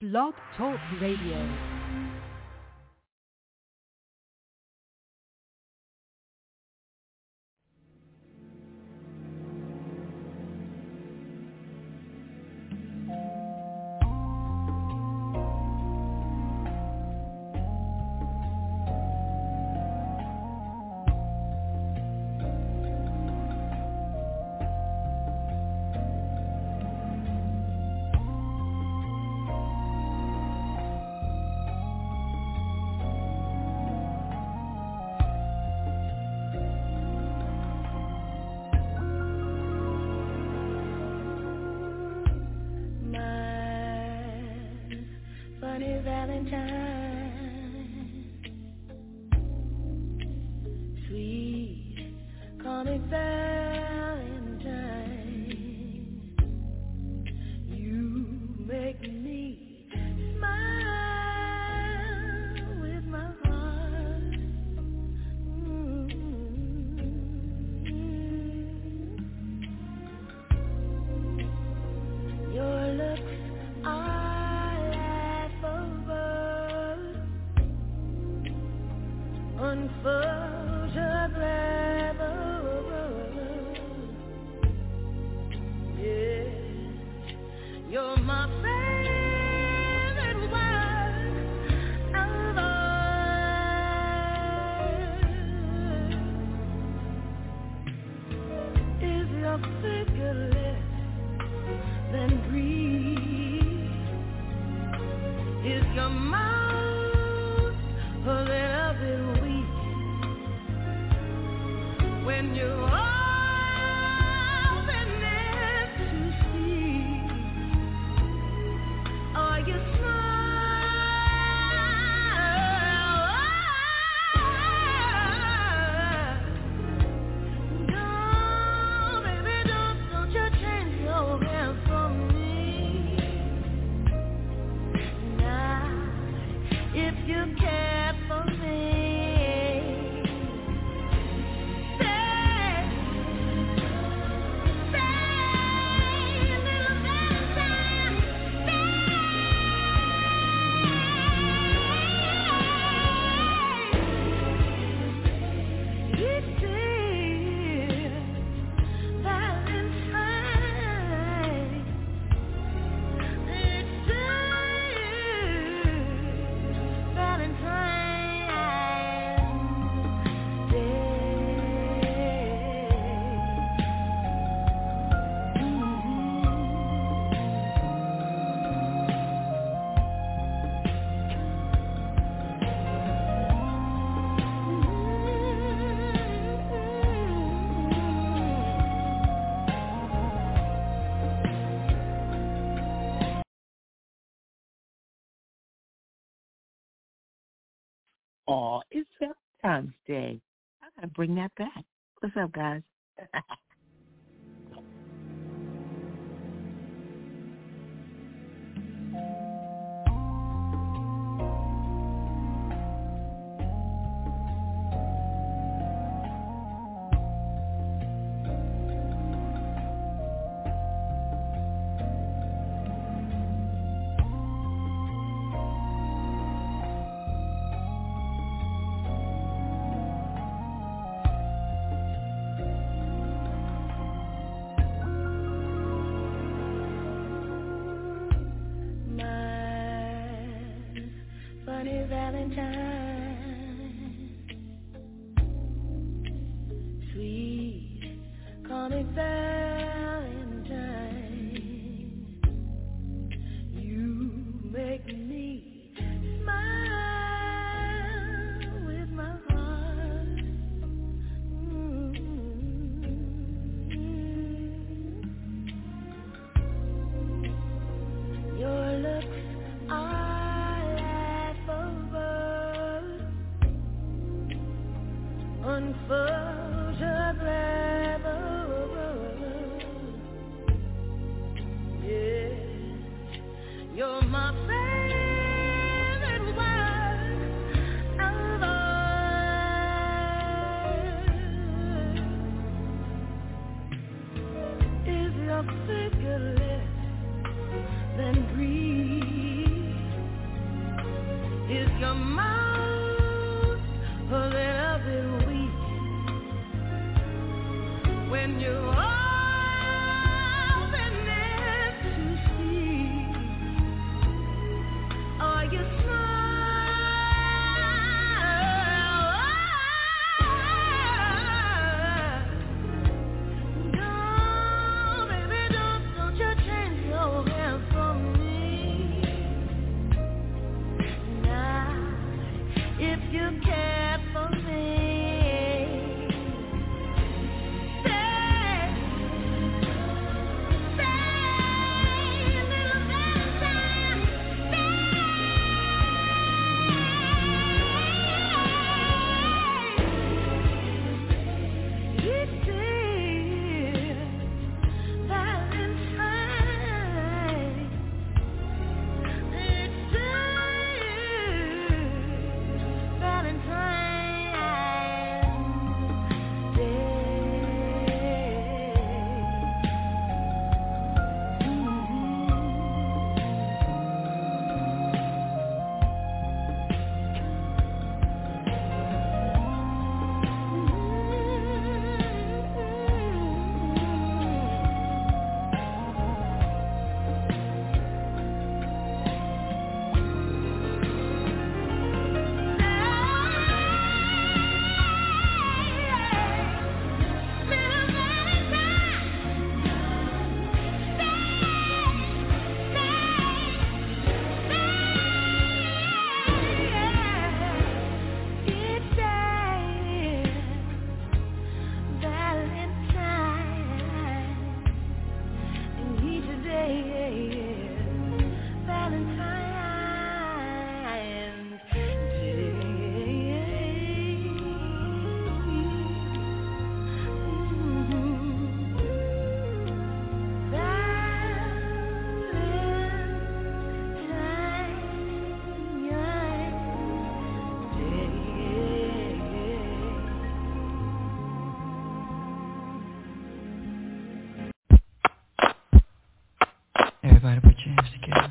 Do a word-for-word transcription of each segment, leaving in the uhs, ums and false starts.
Blog Talk Radio. Oh, it's Valentine's Day. I gotta bring that back. What's up, guys? Then breathe. Everybody put your hands together.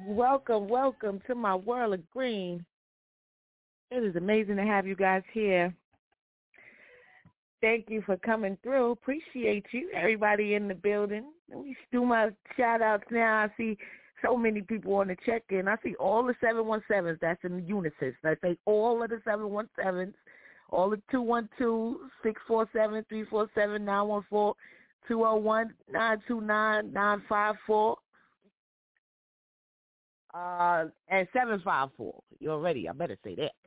welcome, welcome to my world of green. It is amazing to have you guys here. Thank you for coming through. Appreciate you, everybody in the building. Let me do my shout-outs now. I see so many people on the check-in. I see all the seven one sevens. That's in the Unisys. I say all of the seven one sevens, all the two one two, six four seven, three four seven, nine one four, two oh one, nine two nine, nine five four, uh, and seven five four. You already, I better say that.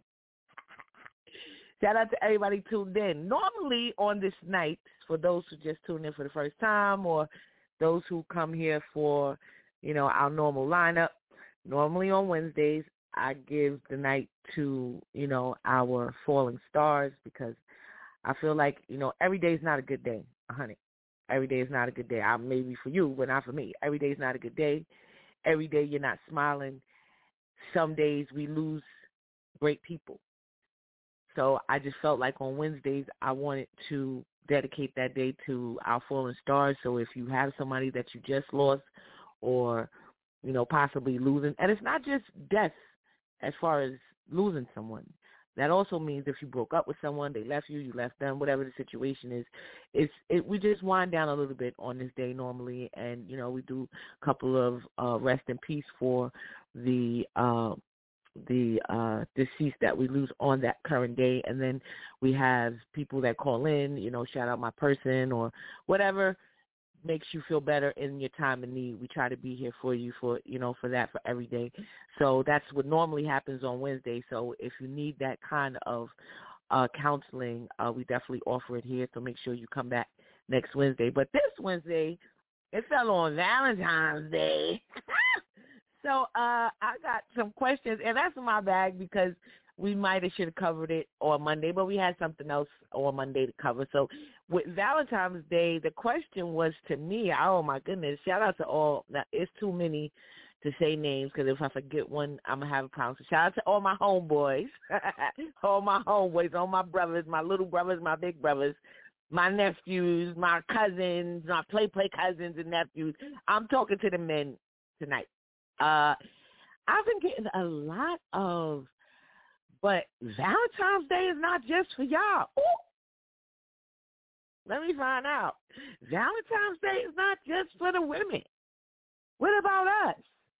Shout out to everybody tuned in. Normally on this night, for those who just tuned in for the first time or those who come here for, you know, our normal lineup, normally on Wednesdays, I give the night to, you know, our falling stars because I feel like, you know, every day is not a good day, honey. Every day is not a good day. I, maybe for you, but not for me. Every day is not a good day. Every day you're not smiling. Some days we lose great people. So I just felt like on Wednesdays I wanted to dedicate that day to our fallen stars. So if you have somebody that you just lost or, you know, possibly losing, and it's not just death as far as losing someone. That also means if you broke up with someone, they left you, you left them, whatever the situation is, it's it, we just wind down a little bit on this day normally, and, you know, we do a couple of uh, rest in peace for the uh, the uh, deceased that we lose on that current day, and then we have people that call in, you know, shout out my person or whatever makes you feel better in your time of need. We try to be here for you for, you know, for that, for every day. So that's what normally happens on Wednesday. So if you need that kind of uh, counseling, uh, we definitely offer it here. So make sure you come back next Wednesday. But this Wednesday, it fell on Valentine's Day. So uh, I got some questions, and that's in my bag because we might have should have covered it on Monday, but we had something else on Monday to cover. So with Valentine's Day, the question was to me, oh, my goodness, shout out to all. Now, it's too many to say names because if I forget one, I'm going to have a problem. So shout out to all my homeboys, all my homeboys, all my brothers, my little brothers, my big brothers, my nephews, my cousins, my play-play cousins and nephews. I'm talking to the men tonight. Uh, I've been getting a lot of, but Valentine's Day is not just for y'all. Ooh. Let me find out. Valentine's Day is not just for the women. What about us?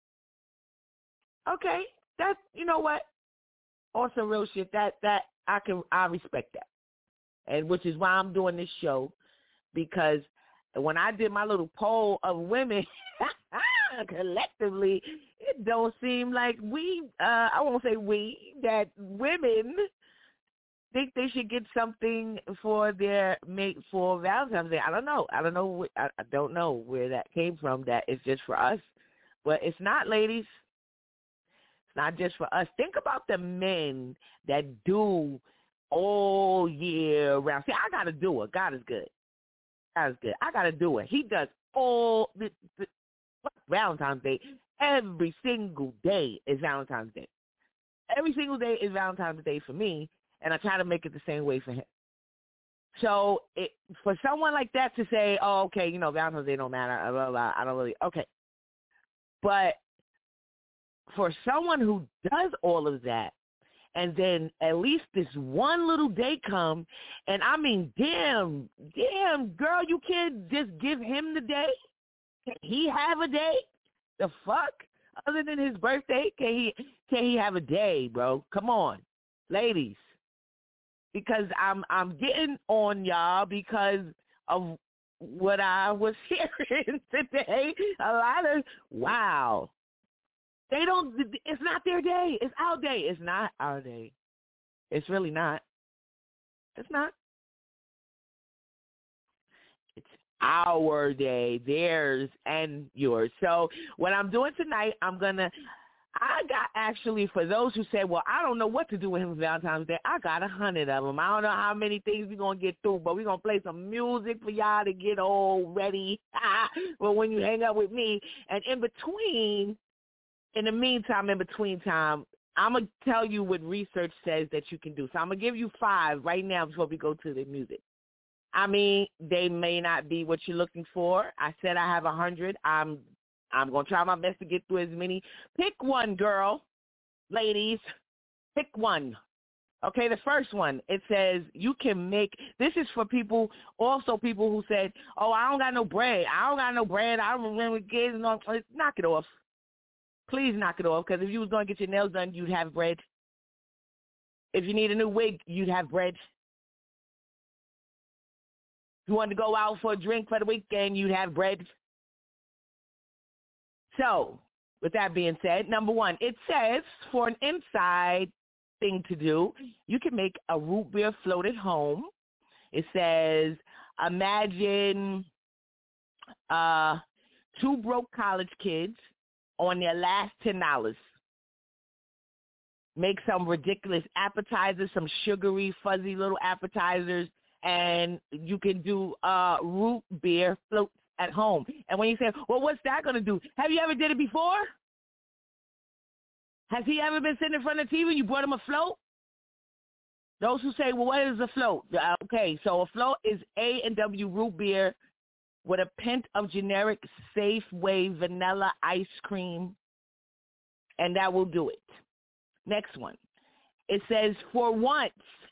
Okay, that's, you know what? On some real shit, that, that, I can, I respect that. And which is why I'm doing this show, because when I did my little poll of women, collectively, it don't seem like we, uh, I won't say we, that women think they should get something for their mate for Valentine's Day. I don't know. I don't know. I don't know where that came from, that it's just for us. But it's not, ladies. It's not just for us. Think about the men that do all year round. See, I got to do it. God is good. God is good. I got to do it. He does all the, the Valentine's Day. Every single day is Valentine's Day. Every single day is Valentine's Day for me, and I try to make it the same way for him. So it, for someone like that to say, oh, okay, you know, Valentine's Day don't matter, blah, blah, blah, I don't really, okay. But for someone who does all of that, and then at least this one little day come, and I mean, damn, damn, girl, you can't just give him the day? Can he have a day? The fuck? Other than his birthday, can he can he have a day, bro? Come on, ladies. Because I'm I'm getting on y'all because of what I was hearing today. A lot of, wow. They don't, it's not their day. It's our day. It's not our day. It's really not. It's not. It's our day, theirs and yours. So what I'm doing tonight, I'm going to, I got actually, for those who say, well, I don't know what to do with him for Valentine's Day, I got a hundred of them. I don't know how many things we're going to get through, but we're going to play some music for y'all to get all ready. Well, when you hang up with me, and in between, in the meantime, in between time, I'm going to tell you what research says that you can do. So I'm going to give you five right now before we go to the music. I mean, they may not be what you're looking for. I said I have a hundred. I'm I'm going to try my best to get through as many. Pick one, girl, ladies. Pick one. Okay, the first one, it says you can make, this is for people, also people who said, oh, I don't got no bread. I don't got no bread. I don't remember kids. No, knock it off. Please knock it off, because if you was going to get your nails done, you'd have bread. If you need a new wig, you'd have bread. If you wanted to go out for a drink for the weekend, you'd have bread. So, with that being said, number one, it says for an inside thing to do, you can make a root beer float at home. It says, imagine uh, two broke college kids on their last ten dollars. Make some ridiculous appetizers, some sugary, fuzzy little appetizers, and you can do uh, root beer floats at home. And when you say, well, what's that going to do? Have you ever did it before? Has he ever been sitting in front of the T V and you brought him a float? Those who say, well, what is a float? Uh, okay, so a float is A and W root beer with a pint of generic Safeway vanilla ice cream, and that will do it. Next one. It says, for once,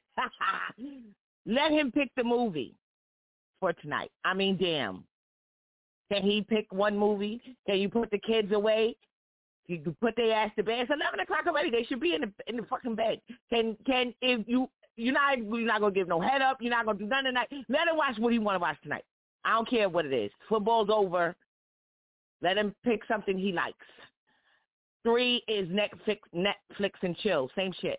let him pick the movie for tonight. I mean, damn. Can he pick one movie? Can you put the kids away? You can put their ass to bed. It's eleven o'clock already. They should be in the in the fucking bed. Can can if you you're not you're not gonna give no head up. You're not gonna do nothing tonight. Let him watch what he want to watch tonight. I don't care what it is. Football's over. Let him pick something he likes. Three is Netflix, Netflix and chill. Same shit.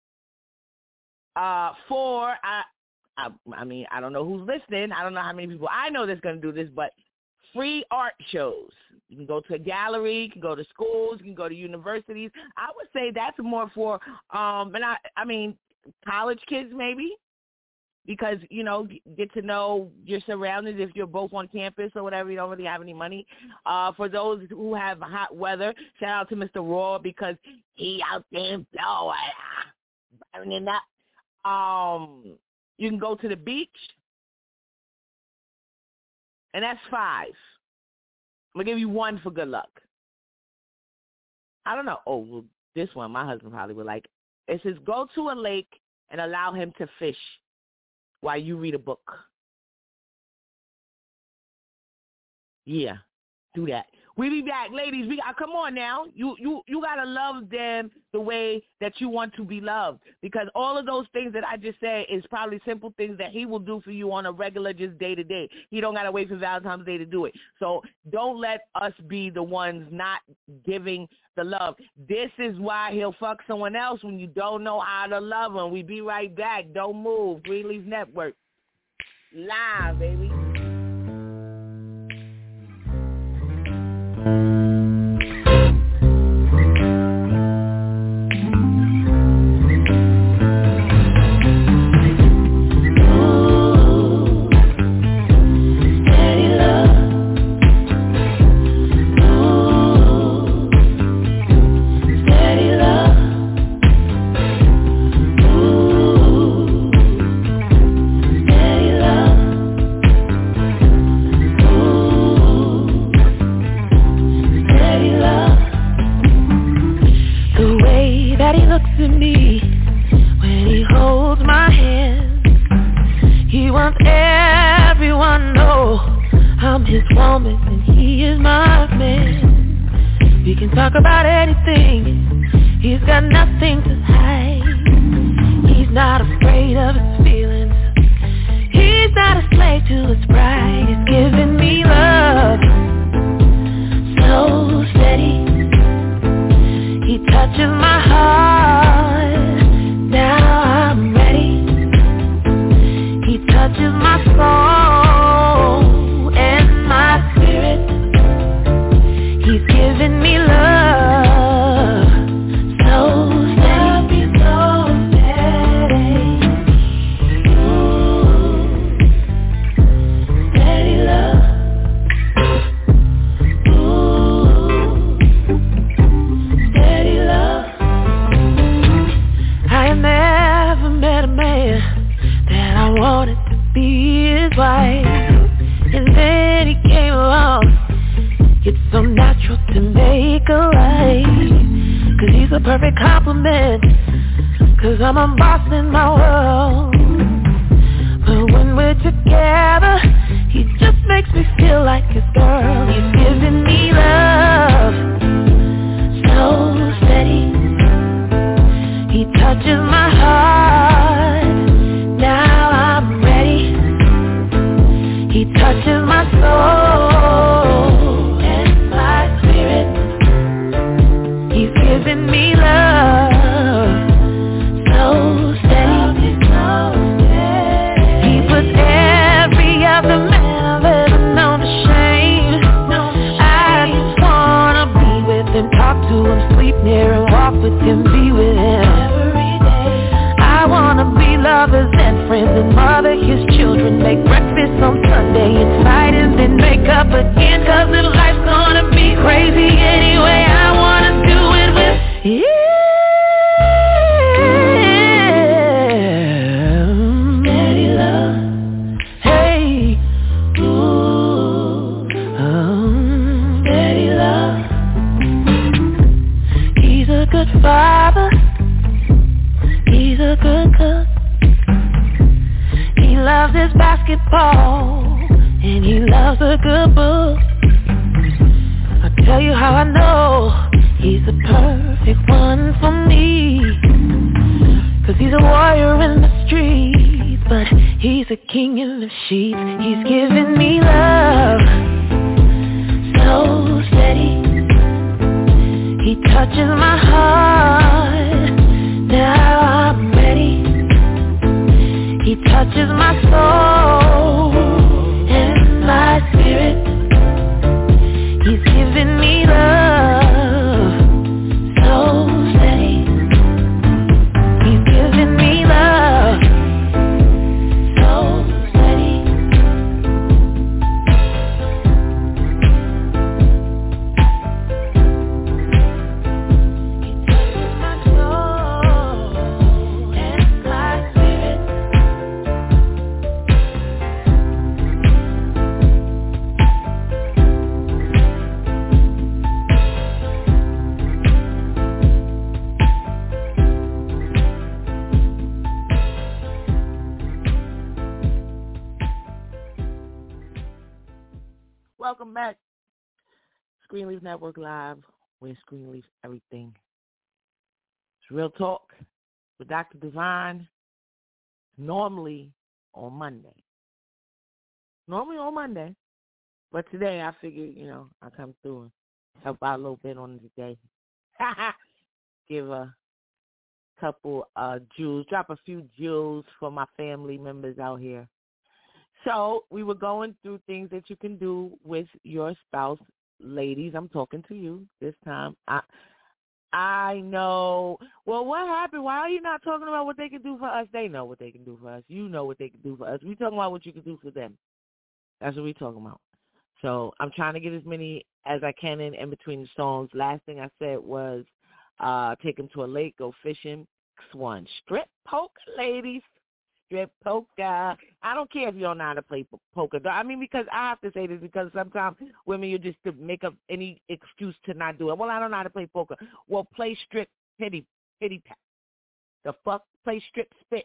Uh, four, I, I, I mean, I don't know who's listening. I don't know how many people I know that's going to do this, but free art shows. You can go to a gallery, you can go to schools, you can go to universities. I would say that's more for, um, and I, I mean, college kids maybe, because, you know, get to know your surroundings. If you're both on campus or whatever, you don't really have any money. Uh, for those who have hot weather, shout out to Mister Raw, because he out there blowing, burning up. Um, you can go to the beach, and that's five. I'm going to give you one for good luck. I don't know. Oh, well, this one, my husband probably would like. It says, go to a lake and allow him to fish while you read a book. Yeah, do that. We be back, ladies. We got, come on now. You you you gotta love them the way that you want to be loved, because all of those things that I just said is probably simple things that he will do for you on a regular, just day to day. He don't gotta wait for Valentine's Day to do it. So don't let us be the ones not giving the love. This is why he'll fuck someone else when you don't know how to love him. We be right back. Don't move. Greenleaf Network live, baby. Talk about anything, he's got nothing to hide. He's not afraid of his feelings, he's not a slave to his pride. He's giving me love, so steady. He touches my heart, now I'm ready. He touches my soul and my spirit. He's giving me love, so steady, so steady, ooh, steady to make a life. Cause he's a perfect compliment, cause I'm a boss in my world. But when we're together, he just makes me feel like his girl. He's giving me love, so steady. He touches my heart, now I'm ready. He touches my soul and my spirit. He's giving me love, so steady. He puts every other man I've ever known to shame. I just wanna be with him, talk to him, sleep near him, walk with him, be with him. I wanna be lovers and friends and mother his children, make breakfast on Sunday and fight and then make up again. Cause if life's gonna be crazy anyway, I wanna do it with you. Steady love, hey, ooh, um, steady love. He's a good father, he's a good cook. He loves his basketball, and he loves a good book. I'll tell you how I know he's the perfect one for me. Cause he's a warrior in the streets, but he's a king in the sheets. He's giving me love, so steady. He touches my heart, now I'm ready. He touches my soul and my spirit. He's giving me love, so steady. He's giving me love, so steady. He touches my soul and my spirit. Welcome back. Screenleaf Network Live, where Screenleaf everything. It's Real Talk with Doctor Divine, normally on Monday. Normally on Monday. But today I figured, you know, I'll come through and help out a little bit on the day. Give a couple uh, jewels, drop a few jewels for my family members out here. So we were going through things that you can do with your spouse. Ladies, I'm talking to you this time. I I know. Well, what happened? Why are you not talking about what they can do for us? They know what they can do for us. You know what they can do for us. We talking about what you can do for them. That's what we talking about. So I'm trying to get as many as I can in, in between the songs. Last thing I said was uh, take them to a lake, go fishing. Next one, strip poker, ladies. Strip poker. I don't care if you don't know how to play poker. I mean, because I have to say this because sometimes women, you just to make up any excuse to not do it. Well, I don't know how to play poker. Well, play strip pity, pity pat. The fuck? Play strip spit.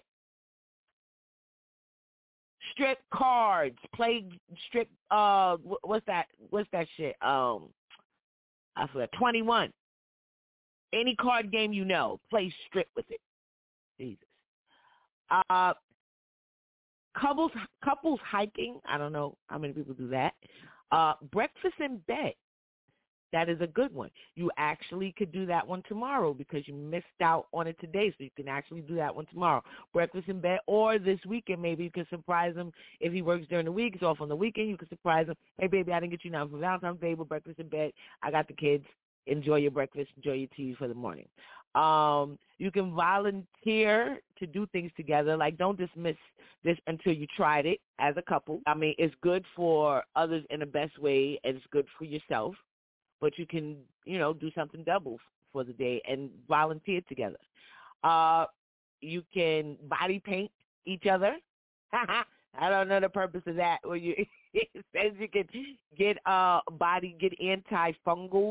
Strip cards. Play strip, uh, what's that? What's that shit? Um, I forgot. twenty-one. Any card game you know, play strip with it. Jesus. Uh, Couples, couples hiking. I don't know how many people do that. Uh, breakfast in bed. That is a good one. You actually could do that one tomorrow because you missed out on it today, so you can actually do that one tomorrow. Breakfast in bed, or this weekend maybe you can surprise him if he works during the week. He's off on the weekend. You can surprise him. Hey, baby, I didn't get you nothing for Valentine's Day, but breakfast in bed. I got the kids. Enjoy your breakfast. Enjoy your tea for the morning. Um, you can volunteer to do things together. Like, don't dismiss this until you tried it as a couple. I mean, it's good for others in the best way, and it's good for yourself. But you can, you know, do something double for the day and volunteer together. Uh, you can body paint each other. I don't know the purpose of that. Well, you, it says you can get uh body, get antifungal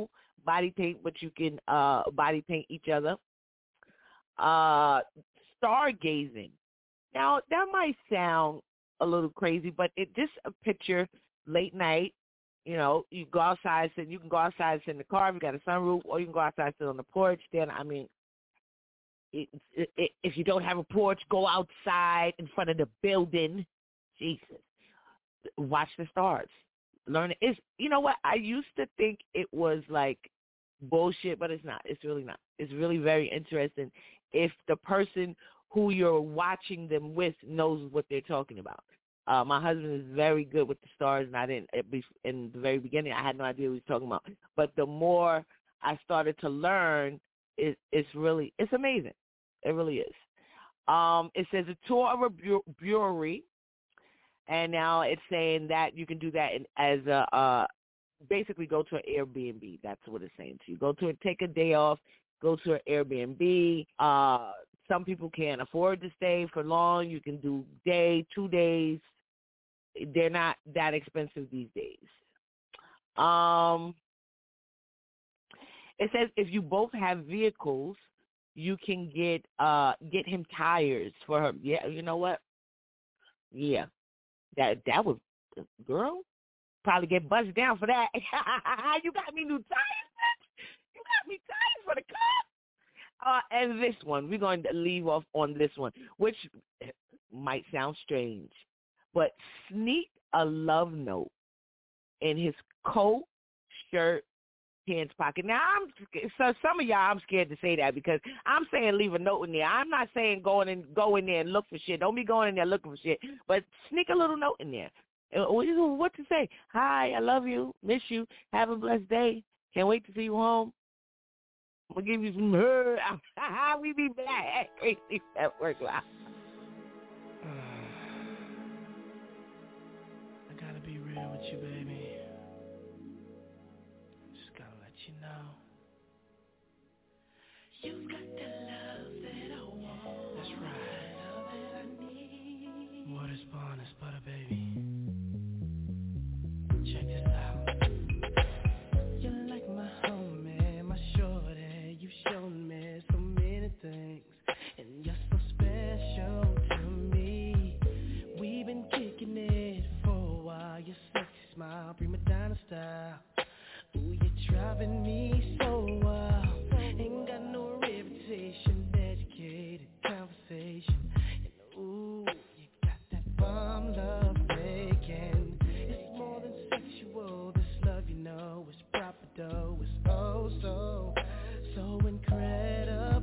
body paint, but you can uh, body paint each other. Uh, stargazing. Now, that might sound a little crazy, but it just a picture late night. You know, you go outside, sit, you can go outside, sit in the car if you got a sunroof, or you can go outside, sit on the porch. Then, I mean, it, it, it, if you don't have a porch, go outside in front of the building. Jesus. Watch the stars. Learn it. It's, you know what? I used to think it was like bullshit, but it's not. It's really not. It's really very interesting if the person who you're watching them with knows what they're talking about. Uh, my husband is very good with the stars, and I didn't, in the very beginning, I had no idea what he was talking about. But the more I started to learn, it, it's really, it's amazing. It really is. Um, it says a tour of a bu- brewery, and now it's saying that you can do that in, as a, uh, basically go to an Airbnb. That's what it's saying to you. Go to it, take a day off, go to an Airbnb. Uh, some people can't afford to stay for long. You can do day, two days. They're not that expensive these days. Um, it says if you both have vehicles, you can get uh get him tires for her. Yeah, you know what? Yeah, that that was, girl, probably get buzzed down for that. You got me new tires, bitch. You got me tires for the car. Uh, and this one, we're going to leave off on this one, which might sound strange, but sneak a love note in his coat, shirt, pants pocket. Now, I'm so some of y'all, I'm scared to say that because I'm saying leave a note in there. I'm not saying go in and go in there and look for shit. Don't be going in there looking for shit, but sneak a little note in there. What to say? Hi, I love you, miss you, have a blessed day. Can't wait to see you home. I'm gonna give you some her. We be back. Crazy at work. Wow. I gotta be real with you, baby. Just gotta let you know. You got the love that I want. That's right. Love that I need. Water's born is butter, baby. Check this out. You're like my homie, my shorty. You've shown me so many things, and you're so special to me. We've been kicking it for a while. Your sexy smile, prima donna style. Ooh, you're driving me so wild. Ain't got no reputation, educated conversation. And ooh, you got that bomb love making. It's more than sexual, this love you know is proper though. It's oh so, so incredible.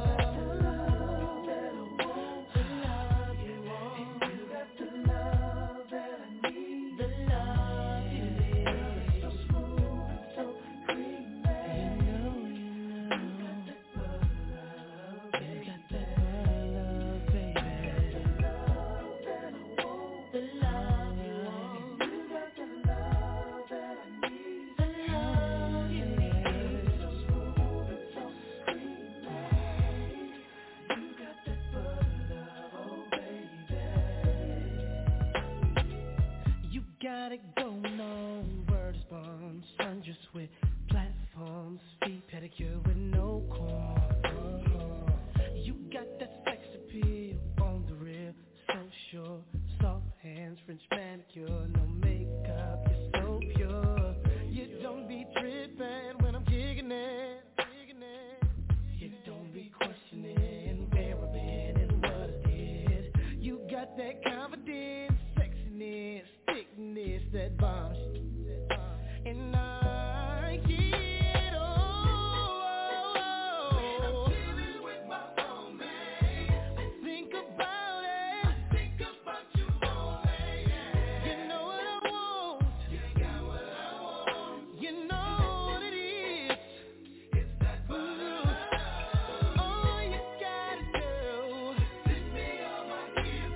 Got it going on, word is born, sundress with platforms, feet pedicure with no corn. Uh-huh. You got that sex appeal on the real, so sure, soft hands, French manicure, no makeup, you're so pure. You don't be tripping when I'm kicking it, kicking it. You don't be questioning where I've been and what I did. You got that confidence, sexiness, thickness, that bomb shit, and I get oh, when I'm dealing with my own man, I think about it, I think about you only, yeah. You know what I want, you got what I want, you know what it is, it's that love. All you gotta do is sit me on my ear,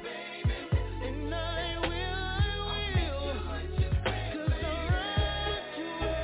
baby, and I will, I will. Cause I'm right to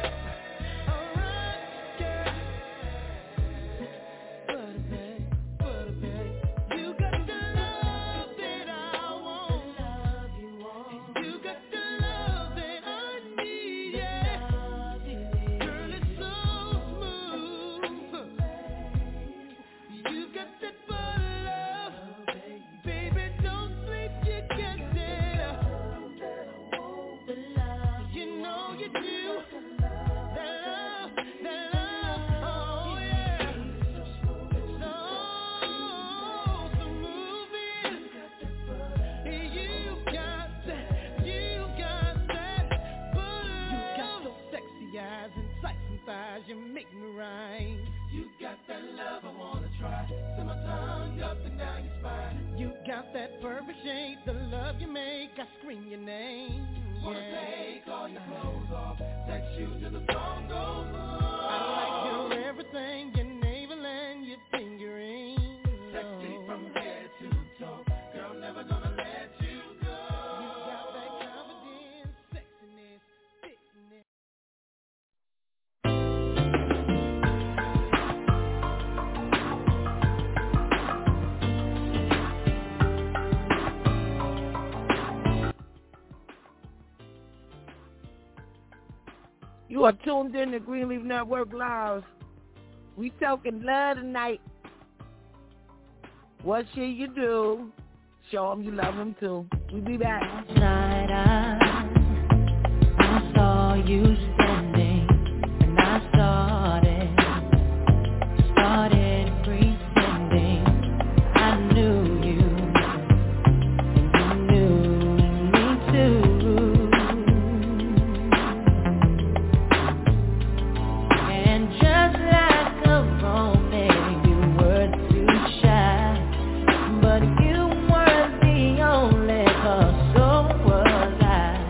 appreciate the love you make. I scream your name. Yeah. Wanna take all your clothes off, text you till the song goes on. I like your everything, your navel and your fingering. Sexy from head to toe, girl, never gonna let you go. You got that confidence, sexiness, thickness. You are tuned in to Greenleaf Network Live. We talking love tonight. What should you do? Show them you love them too. We be back. Last night I, I saw you standing, and I started, started pretending I knew you, and you knew me too. And just like a romance, you were too shy, but you weren't the only, 'cause so was I.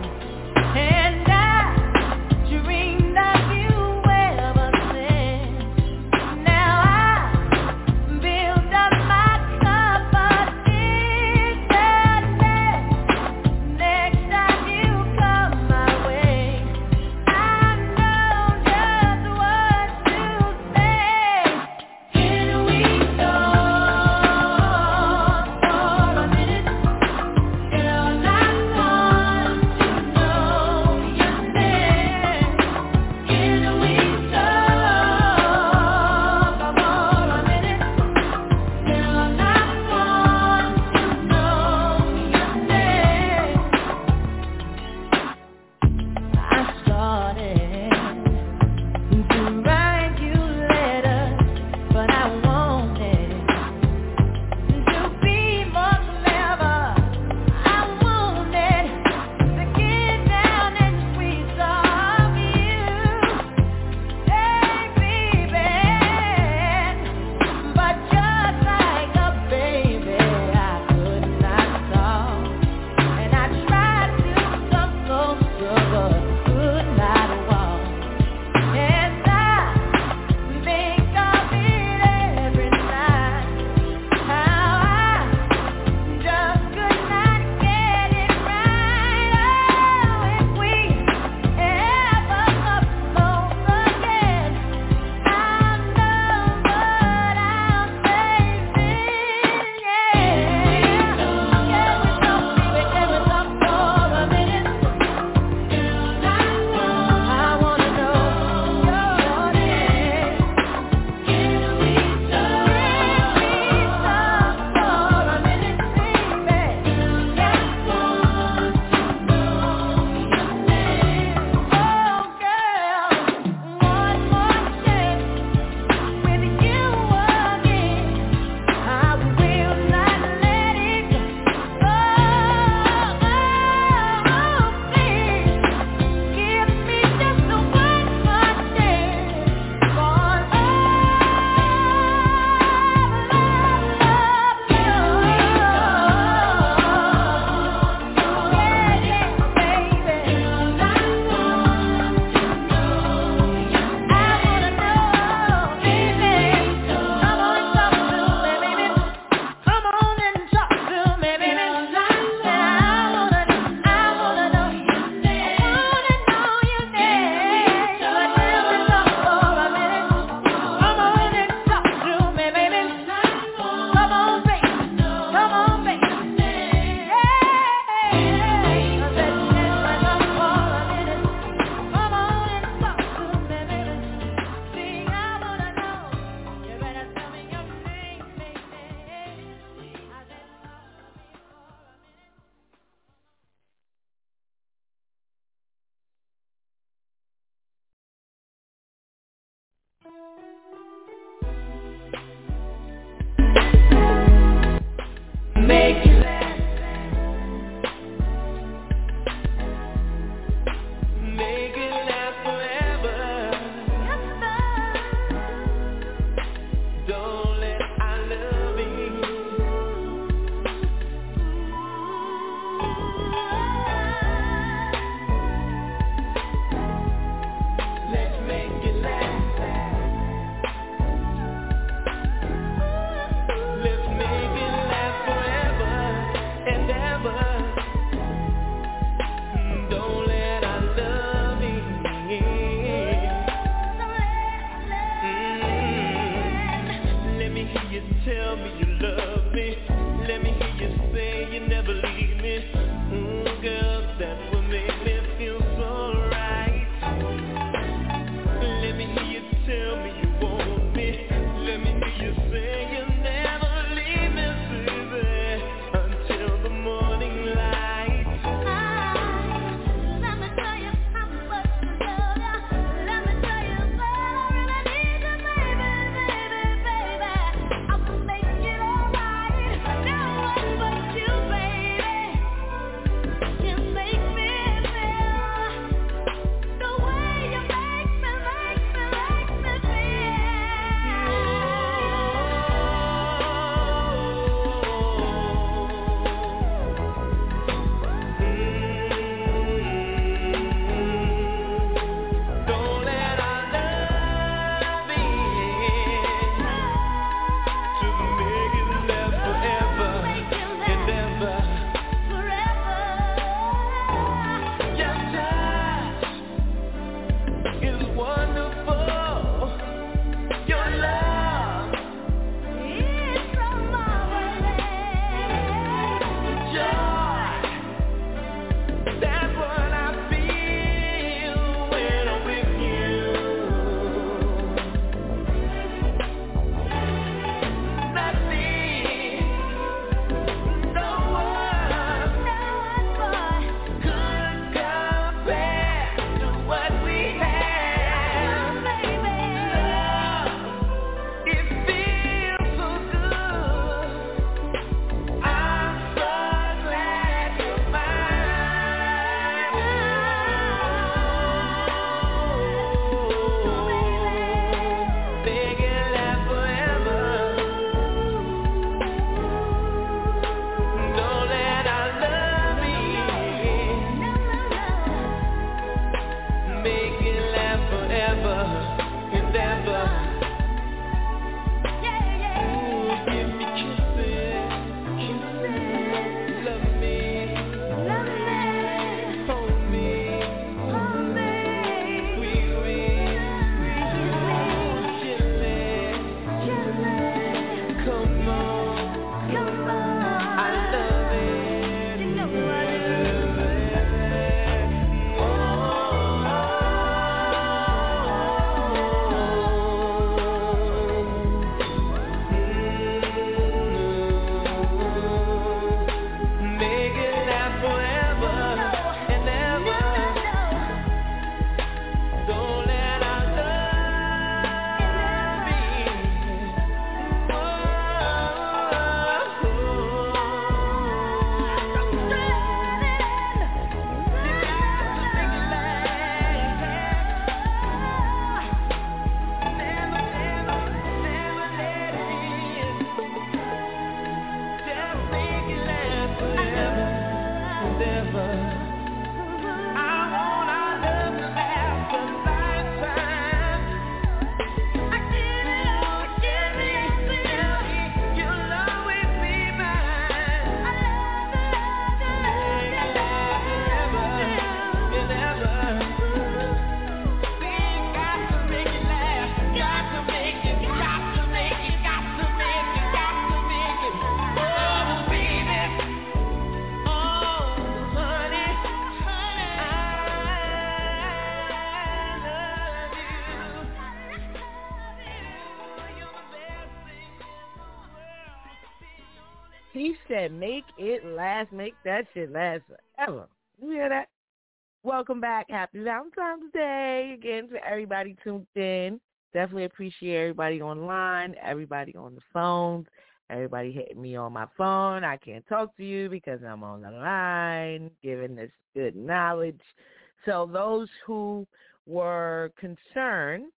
She said, make it last. Make that shit last forever. You hear that? Welcome back. Happy Valentine's Day again to everybody tuned in. Definitely appreciate everybody online, everybody on the phones, everybody hitting me on my phone. I can't talk to you because I'm on the line giving this good knowledge. So those who were concerned,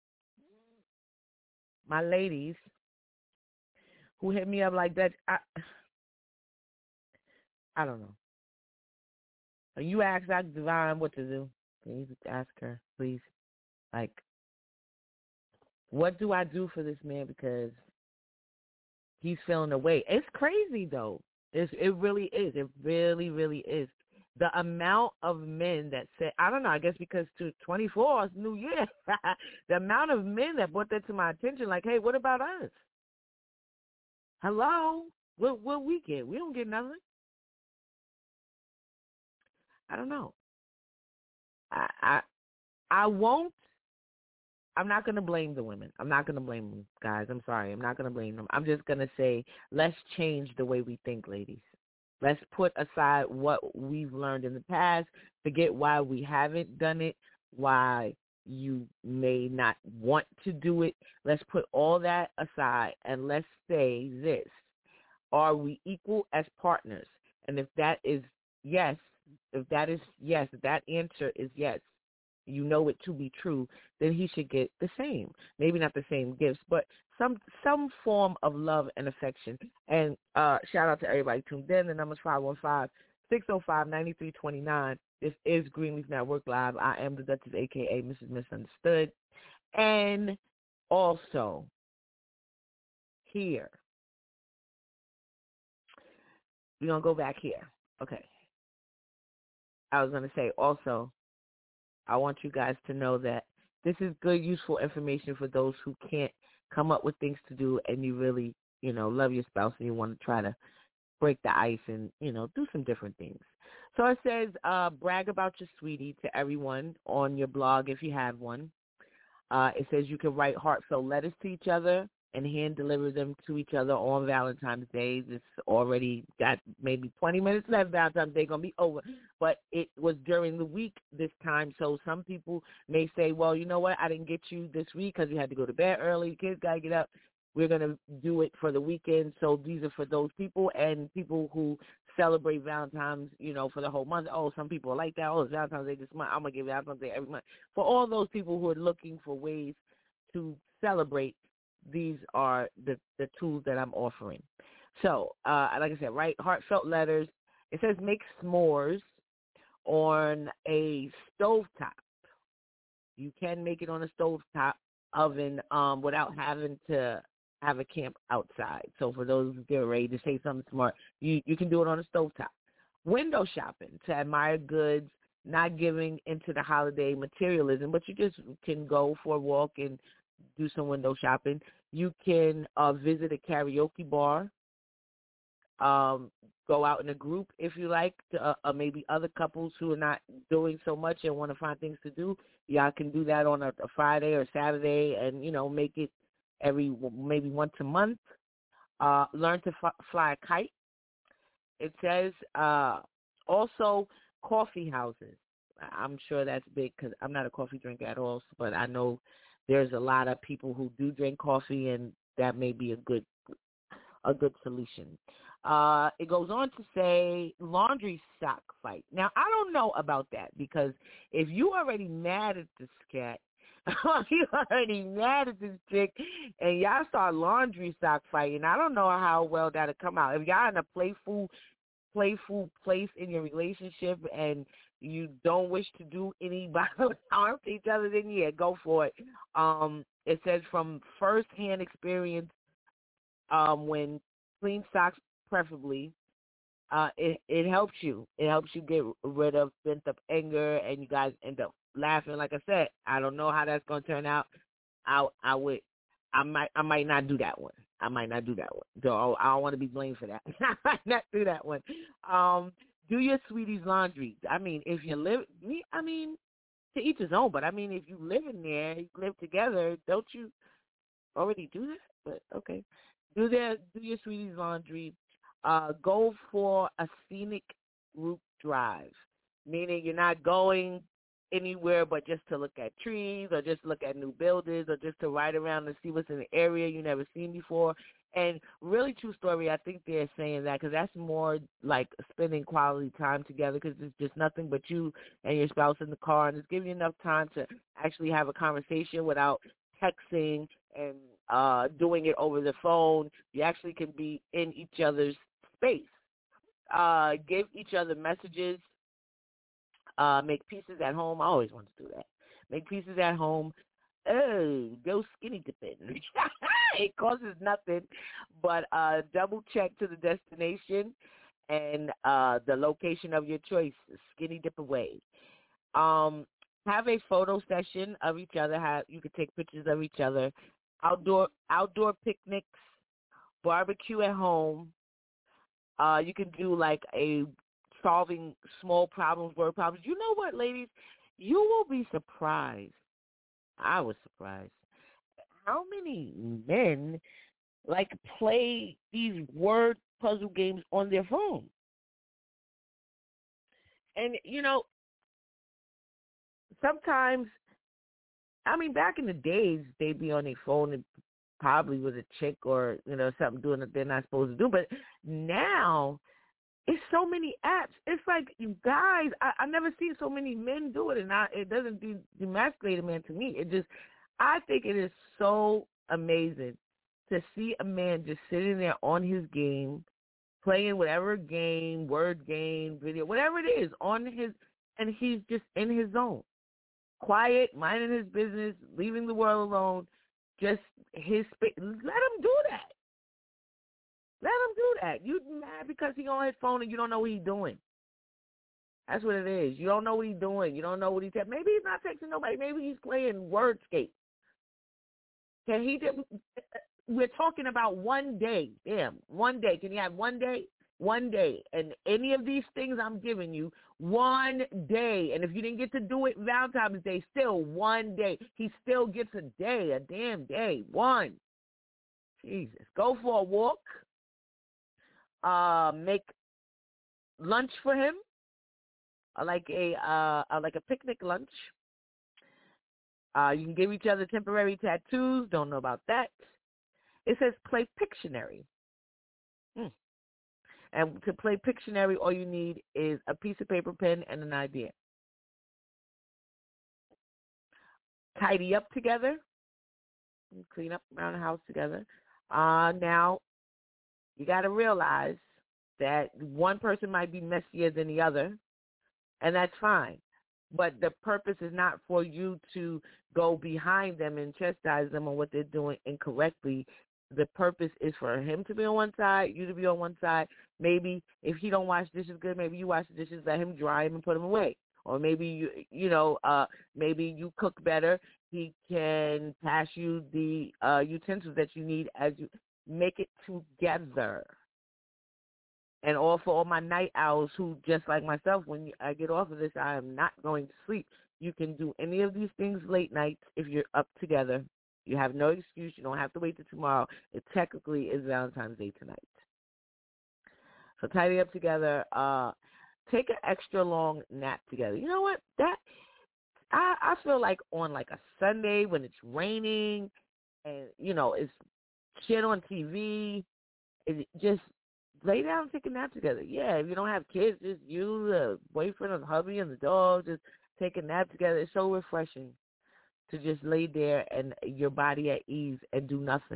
my ladies who hit me up like that, I, I don't know. You ask Doctor Divine what to do. Can you ask her, please? Like, what do I do for this man because he's feeling away? It's crazy, though. It's, it really is. It really, really is. The amount of men that said, I don't know, I guess because to twenty-four is New Year, the amount of men that brought that to my attention, like, hey, what about us? Hello? What, what we get? We don't get nothing. I don't know. I I, I won't. I'm not going to blame the women. I'm not going to blame them, guys. I'm sorry. I'm not going to blame them. I'm just going to say, let's change the way we think, ladies. Let's put aside what we've learned in the past, forget why we haven't done it, why you may not want to do it. Let's put all that aside and let's say this. Are we equal as partners? And if that is yes, if that is yes, if that answer is yes, you know it to be true, then he should get the same. Maybe not the same gifts, but some some form of love and affection. And uh, shout out to everybody tuned in. The number's five one five, six oh five, nine three two nine. This is Greenleaf Network Live. I am the Duchess, a k a. Missus Misunderstood. And also, here, we're going to go back here. Okay. I was going to say also, I want you guys to know that this is good, useful information for those who can't come up with things to do and you really, you know, love your spouse and you want to try to break the ice and, you know, do some different things. So it says, uh, brag about your sweetie to everyone on your blog if you have one. Uh, it says you can write heartfelt letters to each other and hand deliver them to each other on Valentine's Day. It's already got maybe twenty minutes left. Valentine's Day going to be over. But it was during the week this time, so some people may say, well, you know what, I didn't get you this week because you had to go to bed early. The kids got to get up. We're going to do it for the weekend. So these are for those people and people who celebrate Valentine's, you know, for the whole month. Oh, some people are like that. Oh, it's Valentine's Day this month. I'm going to give Valentine's Day every month. For all those people who are looking for ways to celebrate, these are the, the tools that I'm offering. So, uh, like I said, write heartfelt letters. It says make s'mores on a stovetop. You can make it on a stovetop oven um, without having to have a camp outside. So for those who get ready to say something smart, you, you can do it on a stovetop. Window shopping to admire goods, not giving into the holiday materialism, but you just can go for a walk and do some window shopping. You can uh, visit a karaoke bar, um, go out in a group if you like, to, uh, uh, maybe other couples who are not doing so much and want to find things to do. Y'all can do that on a, a Friday or Saturday and, you know, make it every maybe once a month. Uh, learn to f- fly a kite. It says uh, also coffee houses. I'm sure that's big because I'm not a coffee drinker at all, but I know there's a lot of people who do drink coffee, and that may be a good a good solution. Uh, it goes on to say laundry sock fight. Now, I don't know about that because if you already mad at this cat, you already mad at this chick, and y'all start laundry sock fighting, I don't know how well that'll come out. If y'all in a playful, playful place in your relationship and you don't wish to do any violent harm to each other, then yeah, go for it. Um, it says from first-hand experience, um, when clean socks preferably, uh, it, it helps you. It helps you get rid of pent-up anger, and you guys end up laughing. Like I said, I don't know how that's going to turn out. I I would, I might I might not do that one. I might not do that one. So I don't want to be blamed for that. I might not do that one. Um, do your sweetie's laundry. I mean, if you live, me, I mean, to each his own. But I mean, if you live in there, you live together, don't you already do that? But okay, do their do your sweetie's laundry. Uh, go for a scenic route drive, meaning you're not going anywhere but just to look at trees or just look at new buildings or just to ride around and see what's in the area you never seen before. And really, true story, I think they're saying that because that's more like spending quality time together because it's just nothing but you and your spouse in the car, and it's giving you enough time to actually have a conversation without texting and uh, doing it over the phone. You actually can be in each other's space. Uh, give each other messages. Uh, make pieces at home. I always want to do that. Make pieces at home. Oh, go skinny dipping. It costs nothing, but uh, double check to the destination and uh, the location of your choice. Skinny dip away. Um, have a photo session of each other. Have, you can take pictures of each other. Outdoor outdoor picnics, barbecue at home. Uh, you can do like a solving small problems, word problems. You know what, ladies? You will be surprised. I was surprised. How many men like play these word puzzle games on their phone? And, you know, sometimes, I mean, back in the days, they'd be on their phone and probably with a chick or, you know, something doing that they're not supposed to do. But now, it's so many apps. It's like, you guys, I, I never seen so many men do it, and I, it doesn't de- demasculate a man to me. It just, I think it is so amazing to see a man just sitting there on his game, playing whatever game, word game, video, whatever it is, on his, and he's just in his zone. Quiet, minding his business, leaving the world alone, just his space. Let him do that. Let him do that. You mad because he on his phone and you don't know what he's doing. That's what it is. You don't know what he's doing. You don't know what he's texting. Maybe he's not texting nobody. Maybe he's playing Wordscape. Can he? Did, we're talking about one day. Damn, one day. Can you have one day? One day. And any of these things I'm giving you, one day. And if you didn't get to do it Valentine's Day, still one day. He still gets a day, a damn day. One. Jesus. Go for a walk. Uh, make lunch for him, uh, like a uh, uh, like a picnic lunch. Uh, you can give each other temporary tattoos. Don't know about that. It says play Pictionary. Hmm. And to play Pictionary, all you need is a piece of paper, pen, and an idea. Tidy up together. Clean up around the house together. Uh, now, you got to realize that one person might be messier than the other, and that's fine. But the purpose is not for you to go behind them and chastise them on what they're doing incorrectly. The purpose is for him to be on one side, you to be on one side. Maybe if he don't wash dishes good, maybe you wash the dishes, let him dry them and put them away. Or maybe, you you know, uh, maybe you cook better. He can pass you the uh, utensils that you need as you make it together. And all for all my night owls who, just like myself, when I get off of this, I am not going to sleep. You can do any of these things late nights if you're up together. You have no excuse. You don't have to wait till tomorrow. It technically is Valentine's Day tonight. So tidy up together. Uh, take an extra long nap together. You know what? That I, I feel like on like a Sunday when it's raining and, you know, it's shit on T V, it just lay down and take a nap together. Yeah, if you don't have kids, just you, the boyfriend, or the hubby, and the dog, just take a nap together. It's so refreshing to just lay there and your body at ease and do nothing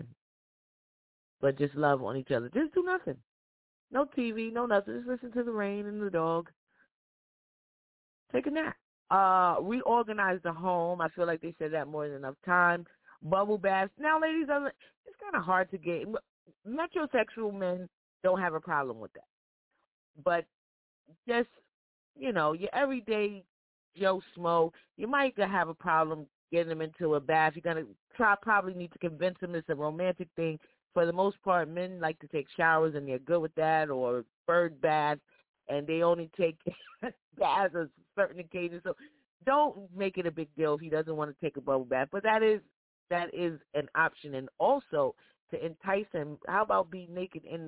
but just love on each other. Just do nothing. No T V, no nothing. Just listen to the rain and the dog. Take a nap. Uh, reorganize the home. I feel like they said that more than enough time. Bubble baths. Now, ladies, it's kind of hard to get. Metrosexual men don't have a problem with that. But just, you know, your everyday Joe Smo, you might have a problem getting them into a bath. You're going to try, probably need to convince them it's a romantic thing. For the most part, men like to take showers, and they're good with that, or bird baths, and they only take baths on certain occasions. So don't make it a big deal if he doesn't want to take a bubble bath. But that is that is an option. And also, to entice him, how about be naked in the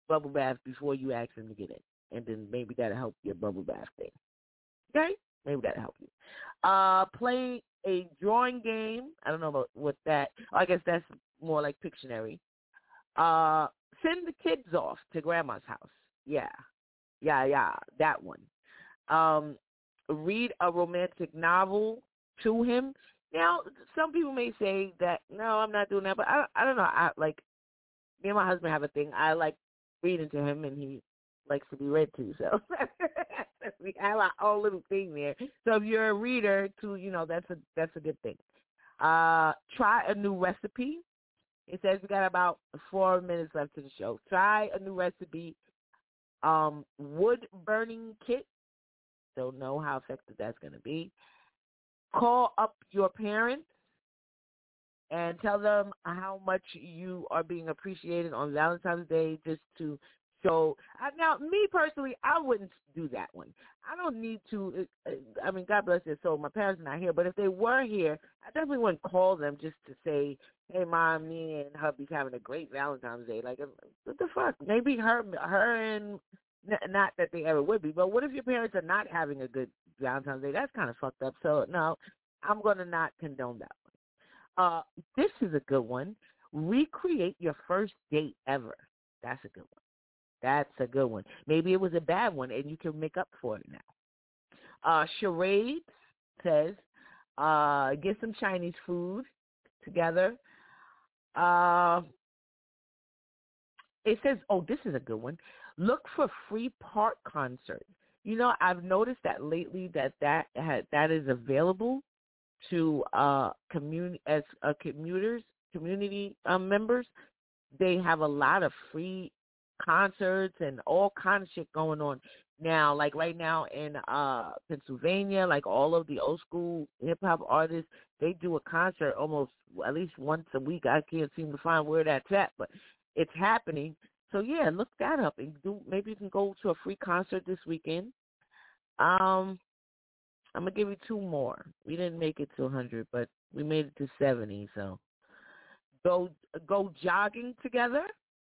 bubble bath before you ask him to get in, and then maybe that'll help your bubble bath thing. Okay? Maybe that'll help you. Uh, play a drawing game. I don't know about what that. I guess that's more like Pictionary. Uh, send the kids off to grandma's house. Yeah, yeah, yeah, that one. Um, read a romantic novel to him. Now, some people may say that no, I'm not doing that, but I, I don't know. I like me and my husband have a thing. I like reading to him, and he likes to be read to. So we have our own little thing there. So if you're a reader, too, you know that's a that's a good thing. Uh, try a new recipe. It says we got about four minutes left to the show. Try a new recipe. Um, wood burning kit. Don't know how effective that's going to be. Call up your parents and tell them how much you are being appreciated on Valentine's Day, just to show. Now, me personally, I wouldn't do that one. I don't need to. I mean, God bless their soul. My parents are not here, but if they were here, I definitely wouldn't call them just to say, hey, Mom, me and hubby's having a great Valentine's Day. Like, what the fuck? Maybe her, her and, not that they ever would be, but what if your parents are not having a good Valentine's Day? That's kind of fucked up. So, no, I'm going to not condone that one. Uh, this is a good one. Recreate your first date ever. That's a good one. That's a good one. Maybe it was a bad one, and you can make up for it now. Uh, Charades says, uh, get some Chinese food together. Uh, it says, oh, this is a good one. Look for free park concerts. You know, I've noticed that lately that that, ha- that is available to uh, commun- as uh, commuters, community um, members. They have a lot of free concerts and all kinds of shit going on now. Like right now in uh, Pennsylvania, like all of the old school hip hop artists, they do a concert almost at least once a week. I can't seem to find where that's at, but it's happening. So yeah, look that up and do. Maybe you can go to a free concert this weekend. Um, I'm gonna give you two more. We didn't make it to one hundred, but we made it to seventy. So go go jogging together.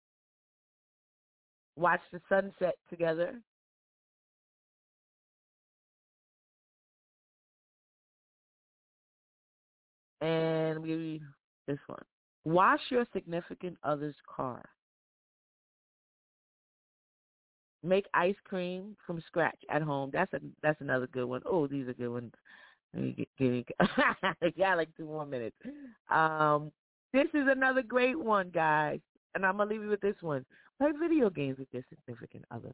Watch the sunset together. And maybe this one. Wash your significant other's car. Make ice cream from scratch at home. That's a that's another good one. Oh, these are good ones. Let me get, get, get yeah, like two more minutes. Um, this is another great one, guys. And I'm gonna leave you with this one. Play video games with your significant other.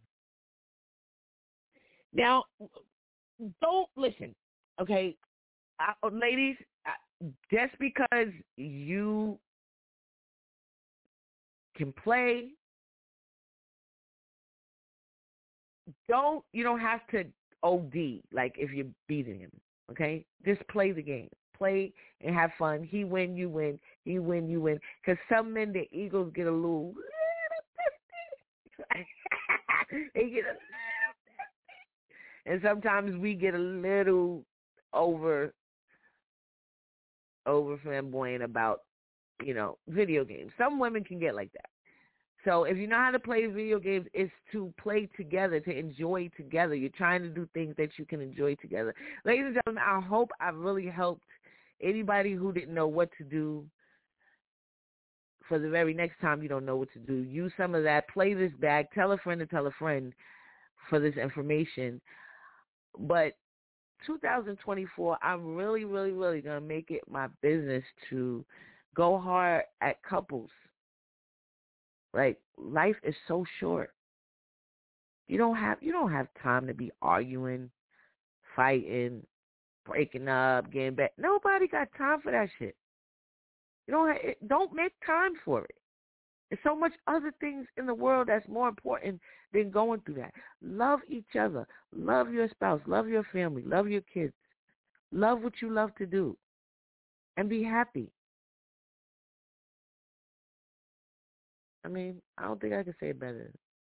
Now, don't listen, okay, I, ladies. I, just because you can play, don't you don't have to O D like if you're beating him. Okay, just play the game. Play and have fun. He win, you win. He win, you win. Because some men, their egos get a little. they get a little. And sometimes we get a little over, over flamboyant about, you know, video games. Some women can get like that. So if you know how to play video games, it's to play together, to enjoy together. You're trying to do things that you can enjoy together. Ladies and gentlemen, I hope I've really helped anybody who didn't know what to do for the very next time you don't know what to do. Use some of that. Play this back. Tell a friend to tell a friend for this information. But two thousand twenty-four, I'm really, really, really going to make it my business to go hard at couples. Like, life is so short. You don't have you don't have time to be arguing, fighting, breaking up, getting back. Nobody got time for that shit. You don't have, don't make time for it. There's so much other things in the world that's more important than going through that. Love each other. Love your spouse. Love your family. Love your kids. Love what you love to do. And be happy. I mean, I don't think I can say it better.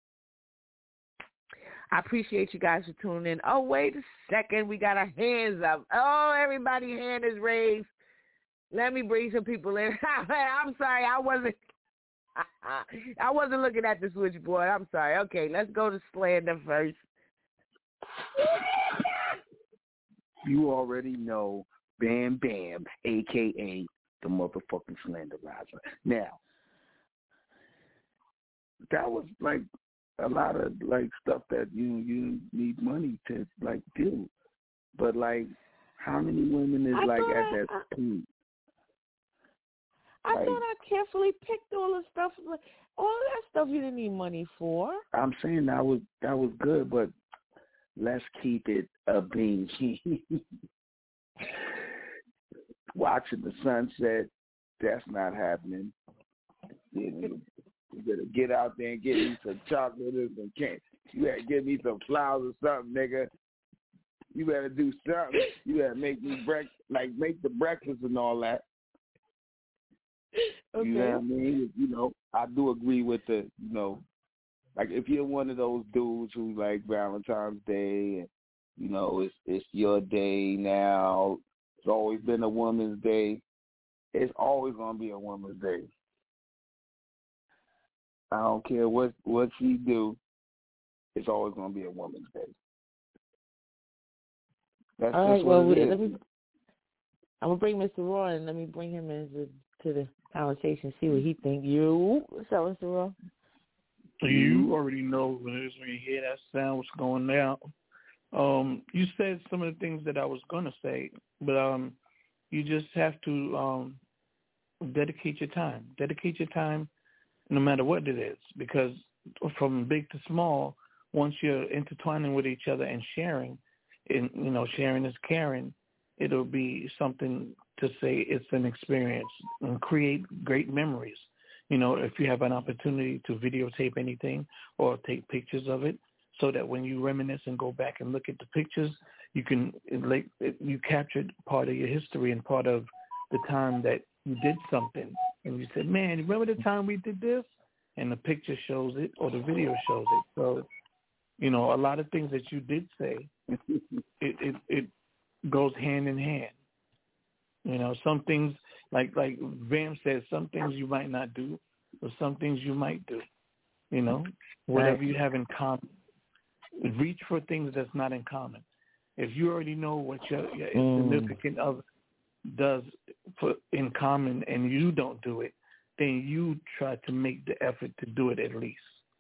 I appreciate you guys for tuning in. Oh, wait a second. We got our hands up. Oh, everybody's hand is raised. Let me bring some people in. I'm sorry. I wasn't. I wasn't looking at the switchboard. I'm sorry. Okay, let's go to slander first. You already know Bam Bam, a k a the motherfucking slanderizer. Now, that was like a lot of like stuff that you you need money to like do. But like, how many women is I like at I, that I, point? I like, thought I carefully picked all the stuff. All of that stuff you didn't need money for. I'm saying that was that was good, but let's keep it a bean. Watching the sunset, that's not happening. You know, you better get out there and get me some chocolate or some cake. You better give me some flowers or something, nigga. You better do something. You better make me breakfast, like make the breakfast and all that. Okay. You know what I mean? You know, I do agree with the, you know, like if you're one of those dudes who like Valentine's Day and, you know, it's it's your day now. It's always been a woman's day. It's always gonna be a woman's day. I don't care what what she do. It's always gonna be a woman's day. That's all right. just Well, what it let is. me. I'm gonna bring Mister Roy and let me bring him into to the conversation. See what he think. You, what's up, Mister Roy? You already know what it is when you hear that sound, what's going down. Um, you said some of the things that I was going to say, but um, you just have to um, dedicate your time. Dedicate your time no matter what it is, because from big to small, once you're intertwining with each other and sharing, and, you know, sharing is caring, it'll be something to say it's an experience and create great memories. You know, if you have an opportunity to videotape anything or take pictures of it, so that when you reminisce and go back and look at the pictures, you can like you captured part of your history and part of the time that you did something, and you said, "Man, remember the time we did this?" And the picture shows it or the video shows it. So, you know, a lot of things that you did say, it it, it goes hand in hand. You know, some things like like Vam says, some things you might not do, or some things you might do. You know, whatever you have in common. Reach for things that's not in common. If you already know what your, your mm. significant other does for, in common and you don't do it, then you try to make the effort to do it at least.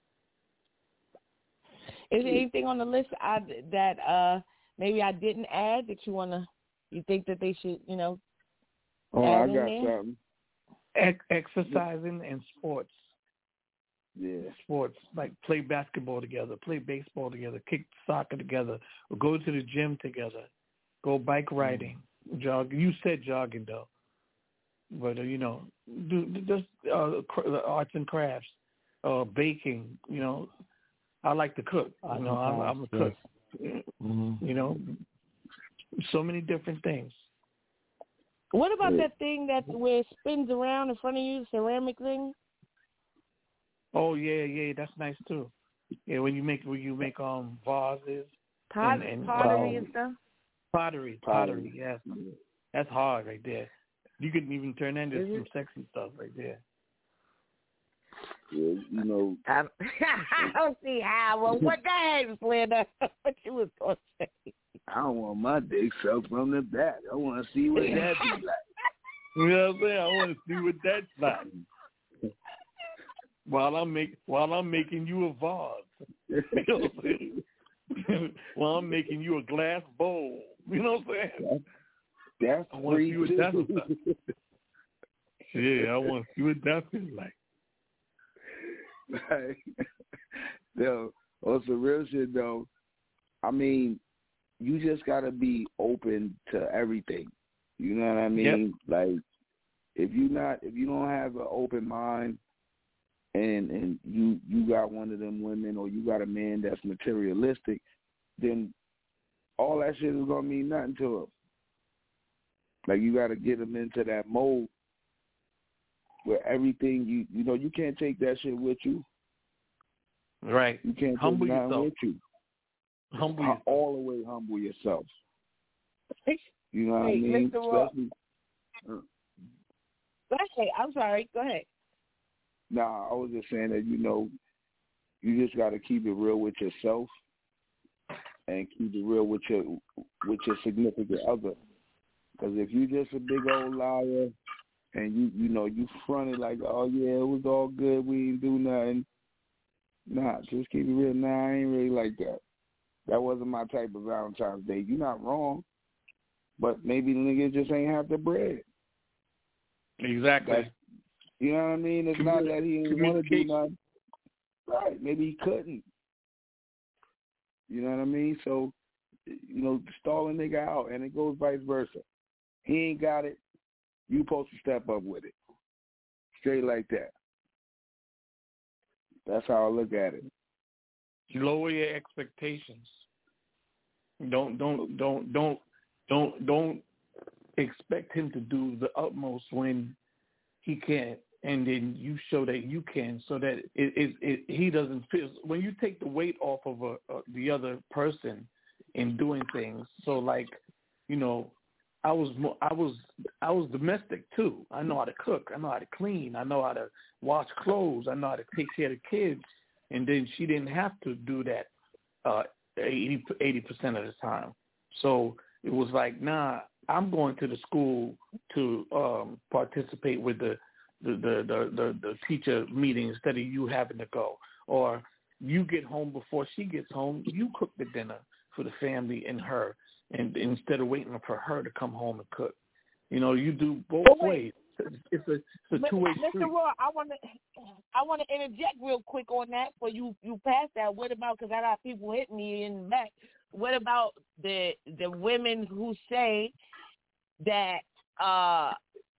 Is there anything on the list I, that uh, maybe I didn't add that you wanna? You think that they should, you know? Oh, add I in got there? something. Ex- exercising and sports. Yeah. Sports, like play basketball together, play baseball together, kick soccer together, or go to the gym together, go bike riding, jog. You said jogging though, but uh, you know, do just uh, arts and crafts, uh, baking. You know, I like to cook. Arts You know, I'm, I'm a cook. yes. Mm-hmm. You know, so many different things. What about that thing that where it spins around in front of you, ceramic thing? Oh yeah, yeah, that's nice too. Yeah, when you make when you make um vases, Pot- and, and pottery um, and stuff. Pottery, pottery, yes, that's hard right there. You can even turn that into some sexy stuff right there. Yeah, you know. I, I don't see how. Well, what the heck, Slender? What you was gonna say? I don't want my dick sucked from the back. I want to see what that be like. You know what I'm saying? I want to see what that's like. While I'm make while I'm making you a vase, you know what I'm saying? While I'm making you a glass bowl, you know what I'm saying? That's I want to see what too. that's like. Yeah, I want to see what that feels like. Right. Yo, on some real shit though, I mean, you just gotta be open to everything. You know what I mean? Yep. Like, if you not, if you don't have an open mind, and and you you got one of them women, or you got a man that's materialistic, then all that shit is gonna mean nothing to him. Like, you gotta get him into that mode where everything you you know you can't take that shit with you. Right. You can't humble take nothing yourself. with you. Humble yourself. yourself. All the way humble yourself. You know what hey, I mean? Mister Roy. Especially, uh, Go ahead. I'm sorry. Go ahead. Nah, I was just saying that, you know, you just got to keep it real with yourself and keep it real with your with your significant other. Because if you just a big old liar and you you know you fronted like, oh yeah, it was all good, we didn't do nothing. Nah, just keep it real. Nah, I ain't really like that. That wasn't my type of Valentine's Day. You're not wrong, but maybe the nigga just ain't have the bread. Exactly. That's, you know what I mean? It's not that he didn't want to do nothing. Right. Maybe he couldn't. You know what I mean? So, you know, stall a nigga out, and it goes vice versa. He ain't got it. You supposed to step up with it. Straight like that. That's how I look at it. Lower your expectations. Don't don't don't don't don't don't expect him to do the utmost when he can't, and then you show that you can, so that it, it, it he doesn't feel. When you take the weight off of a, a, the other person in doing things, so like, you know, I was I was I was domestic too. I know how to cook. I know how to clean. I know how to wash clothes. I know how to take care of the kids. And then she didn't have to do that uh, eighty percent of the time. So it was like, nah, I'm going to the school to um, participate with the the, the, the, the the teacher meeting instead of you having to go. Or you get home before she gets home, you cook the dinner for the family and her, and instead of waiting for her to come home and cook. You know, you do both oh, ways. It's a, it's a two-way street. Mister Raw, I want to I want to interject real quick on that for you. You passed that. What about, because I got people hitting me in the back. What about the the women who say that uh, I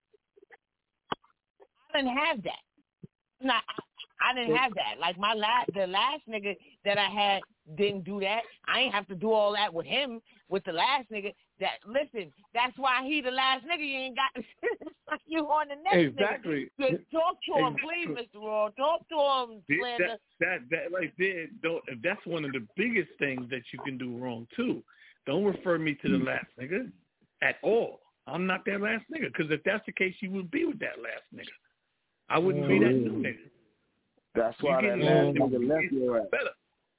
didn't have that? Not, I, I didn't have that. Like my last, the last nigga that I had didn't do that. I ain't have to do all that with him. With the last nigga, that listen, that's why he the last nigga. You ain't got you on the next exactly. nigga. Just talk to him, exactly. please, Mister Raw. Talk to him, Slander. That, that that right there, don't. That's one of the biggest things that you can do wrong too. Don't refer me to the last nigga at all. I'm not that last nigga, because if that's the case, you would be with that last nigga. I wouldn't mm-hmm. be that new nigga. That's why that last nigga left your ass. Better.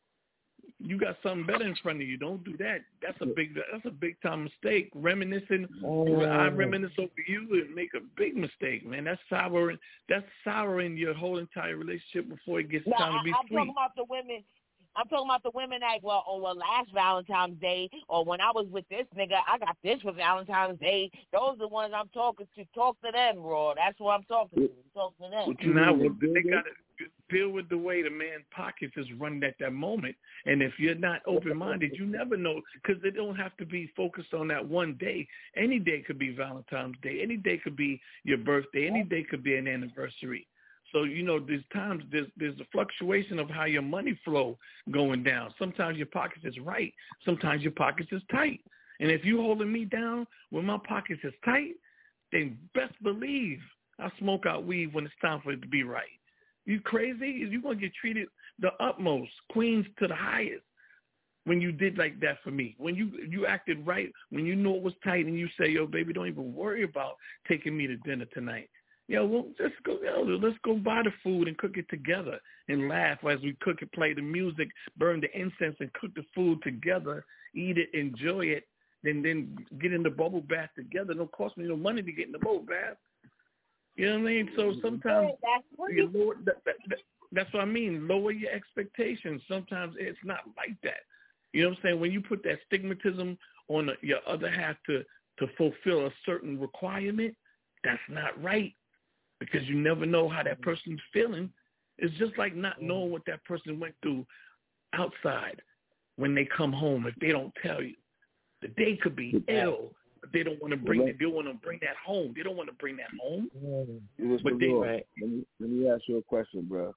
You got something better in front of you. Don't do that. That's a big. That's a big time mistake. Reminiscing. Oh. I reminisce over you and make a big mistake, man. That's souring. That's souring your whole entire relationship before it gets no, time I, to be I'm sweet. talking about the women. I'm talking about the women like, well, oh, well, last Valentine's Day, or when I was with this nigga, I got this for Valentine's Day. Those are the ones I'm talking to. Talk to them, bro. That's what I'm talking to. Talk to them. You now, they got to deal with the way the man's pockets is running at that moment. And if you're not open-minded, you never know, because they don't have to be focused on that one day. Any day could be Valentine's Day. Any day could be your birthday. Any day could be an anniversary. So, you know, there's times, there's there's a fluctuation of how your money flow going down. Sometimes your pockets is right. Sometimes your pockets is tight. And if you holding me down when my pockets is tight, then best believe I smoke out weed when it's time for it to be right. You crazy? You're going to get treated the utmost, queens to the highest, when you did like that for me. When you you acted right, when you know it was tight, and you say, yo, baby, don't even worry about taking me to dinner tonight. Yo, well, let's go. Yo, let's go buy the food and cook it together and laugh as we cook it, play the music, burn the incense, and cook the food together. Eat it, enjoy it, then then get in the bubble bath together. It don't cost me no money to get in the bubble bath. You know what I mean? So sometimes you lower, that, that, that, that's what I mean. Lower your expectations. Sometimes it's not like that. You know what I'm saying? When you put that stigmatism on the, your other half to to fulfill a certain requirement, that's not right. Because you never know how that person's feeling. It's just like not knowing what that person went through outside when they come home if they don't tell you. The day could be ill, but they don't want to bring that. They want to bring that home. They don't want to bring that home. But they, right. let, me, let me ask you a question, bro.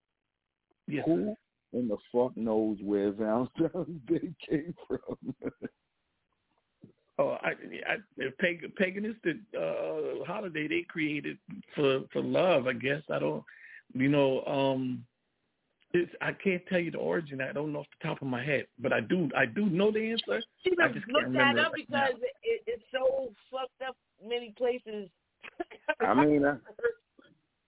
Yes, Who sir. in the fuck knows where Valentine's Day came from? Oh, I, I, the pagan, paganistic uh, holiday they created for, for love, I guess. I don't, you know, um, it's, I can't tell you the origin. I don't know off the top of my head, but I do, I do know the answer. You I just look can't that remember up it because it, it's so fucked up many places. I mean, I,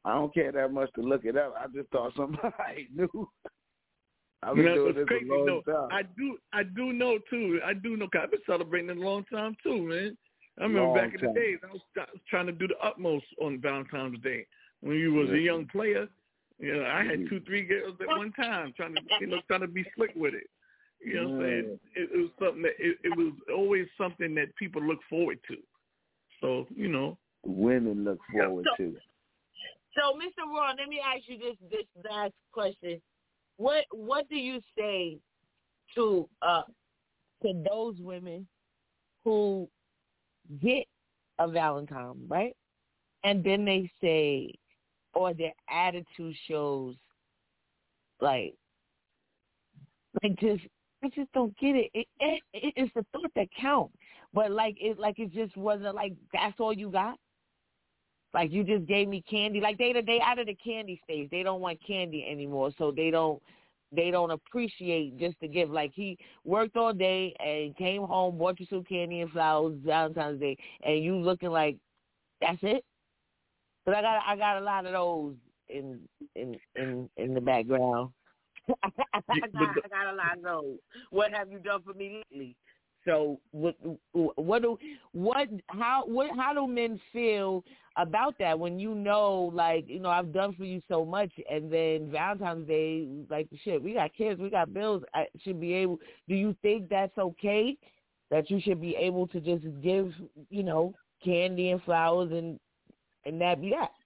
I don't care that much to look it up. I just thought somebody knew. I've been no, doing it's this crazy. a long No, time. I do, I do know too. I do know. Cause I've been celebrating it a long time too, man. I remember Long back in time. the days, I was, I was trying to do the utmost on Valentine's Day when you was Yeah. a young player. You know, I had two, three girls at one time, trying to, you know, trying to be slick with it. You know what I'm saying? It, it was something that it, it was always something that people look forward to. So, you know, women look forward so, to. So, Mister Ron, let me ask you this this last question. What what do you say to uh to those women who get a Valentine, right? And then they say, or their attitude shows, like, like just I just don't get it. It, it, it it's the thought that counts, but like it like it just wasn't like that's all you got. Like you just gave me candy. Like they they out of the candy stage. They don't want candy anymore, so they don't they don't appreciate just the gift. Like he worked all day and came home, bought you some candy and flowers Valentine's Day, and you looking like that's it. But I got I got a lot of those in in in, in the background. I, got, I got a lot of those. What have you done for me lately? So what what do what how what how do men feel about that when you know, like, you know, I've done for you so much, and then Valentine's Day, like, shit, we got kids, we got bills. I should be able. Do you think that's okay? That you should be able to just give, you know, candy and flowers and and that be that?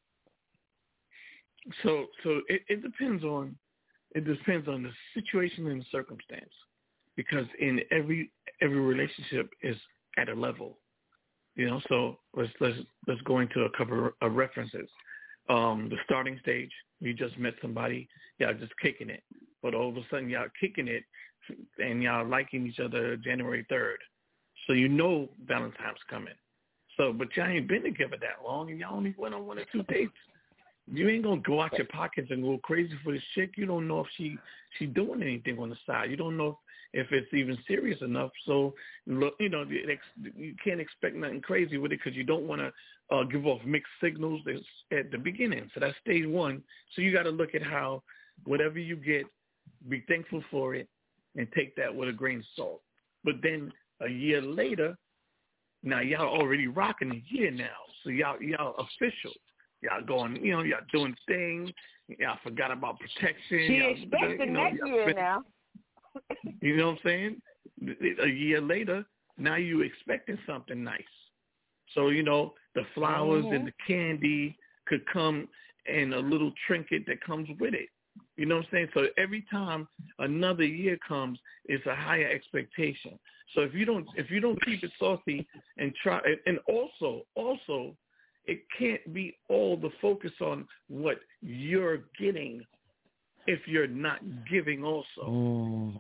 So so it, it depends on it depends on the situation and the circumstance, because in every every relationship is at a level. You know, so let's let's let's go into a couple of references. Um, the starting stage, you just met somebody, y'all just kicking it, but all of a sudden y'all kicking it, and y'all liking each other January third, so you know Valentine's coming. So, but y'all ain't been together that long, and y'all only went on one or two dates. You ain't gonna go out your pockets and go crazy for this chick. You don't know if she she doing anything on the side. You don't know if, if it's even serious enough. So, look, you know, you can't expect nothing crazy with it because you don't want to uh, give off mixed signals at the beginning. So that's stage one. So you got to look at how whatever you get, be thankful for it, and take that with a grain of salt. But then a year later, now y'all already rocking a year now. So y'all y'all official. Y'all going, you know, y'all doing things. Y'all forgot about protection. She y'all, expects the you know, next year been, now. You know what I'm saying? A year later, now you expecting something nice. So, you know, the flowers mm-hmm. and the candy could come and a little trinket that comes with it. You know what I'm saying? So every time another year comes, it's a higher expectation. So if you don't if you don't keep it saucy and try, and also also. It can't be all the focus on what you're getting if you're not giving also. Mm.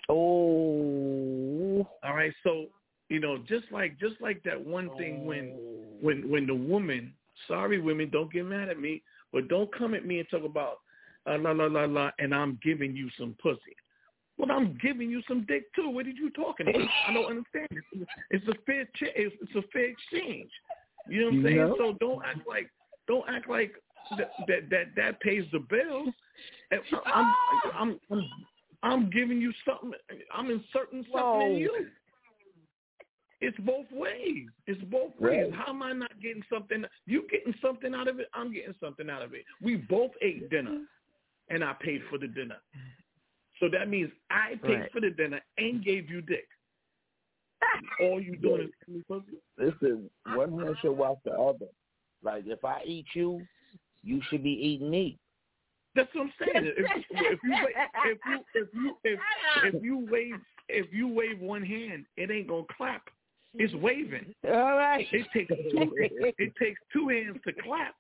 Oh. All right. So, you know, just like just like that one thing when when when the woman, sorry women, don't get mad at me, but don't come at me and talk about uh, la la la la and I'm giving you some pussy. Well, I'm giving you some dick too. What are you talking about? I don't understand. It's, it's a fair ch- it's, it's a fair exchange. You know what I'm saying? No. So don't act like don't act like that that that, that pays the bills. I'm, I'm I'm I'm giving you something. I'm inserting something Whoa. in you. It's both ways. It's both ways. Right. How am I not getting something? You getting something out of it? I'm getting something out of it. We both ate dinner, and I paid for the dinner. So that means I paid Right. for the dinner and gave you dick. All you doing is giving me pussy. Listen, one hand should wash the other. Like, if I eat you, you should be eating me. That's what I'm saying. If, if you wa- if you if you if if you wave if you wave one hand, it ain't gonna clap. It's waving. All right. It takes two. It takes two hands to clap.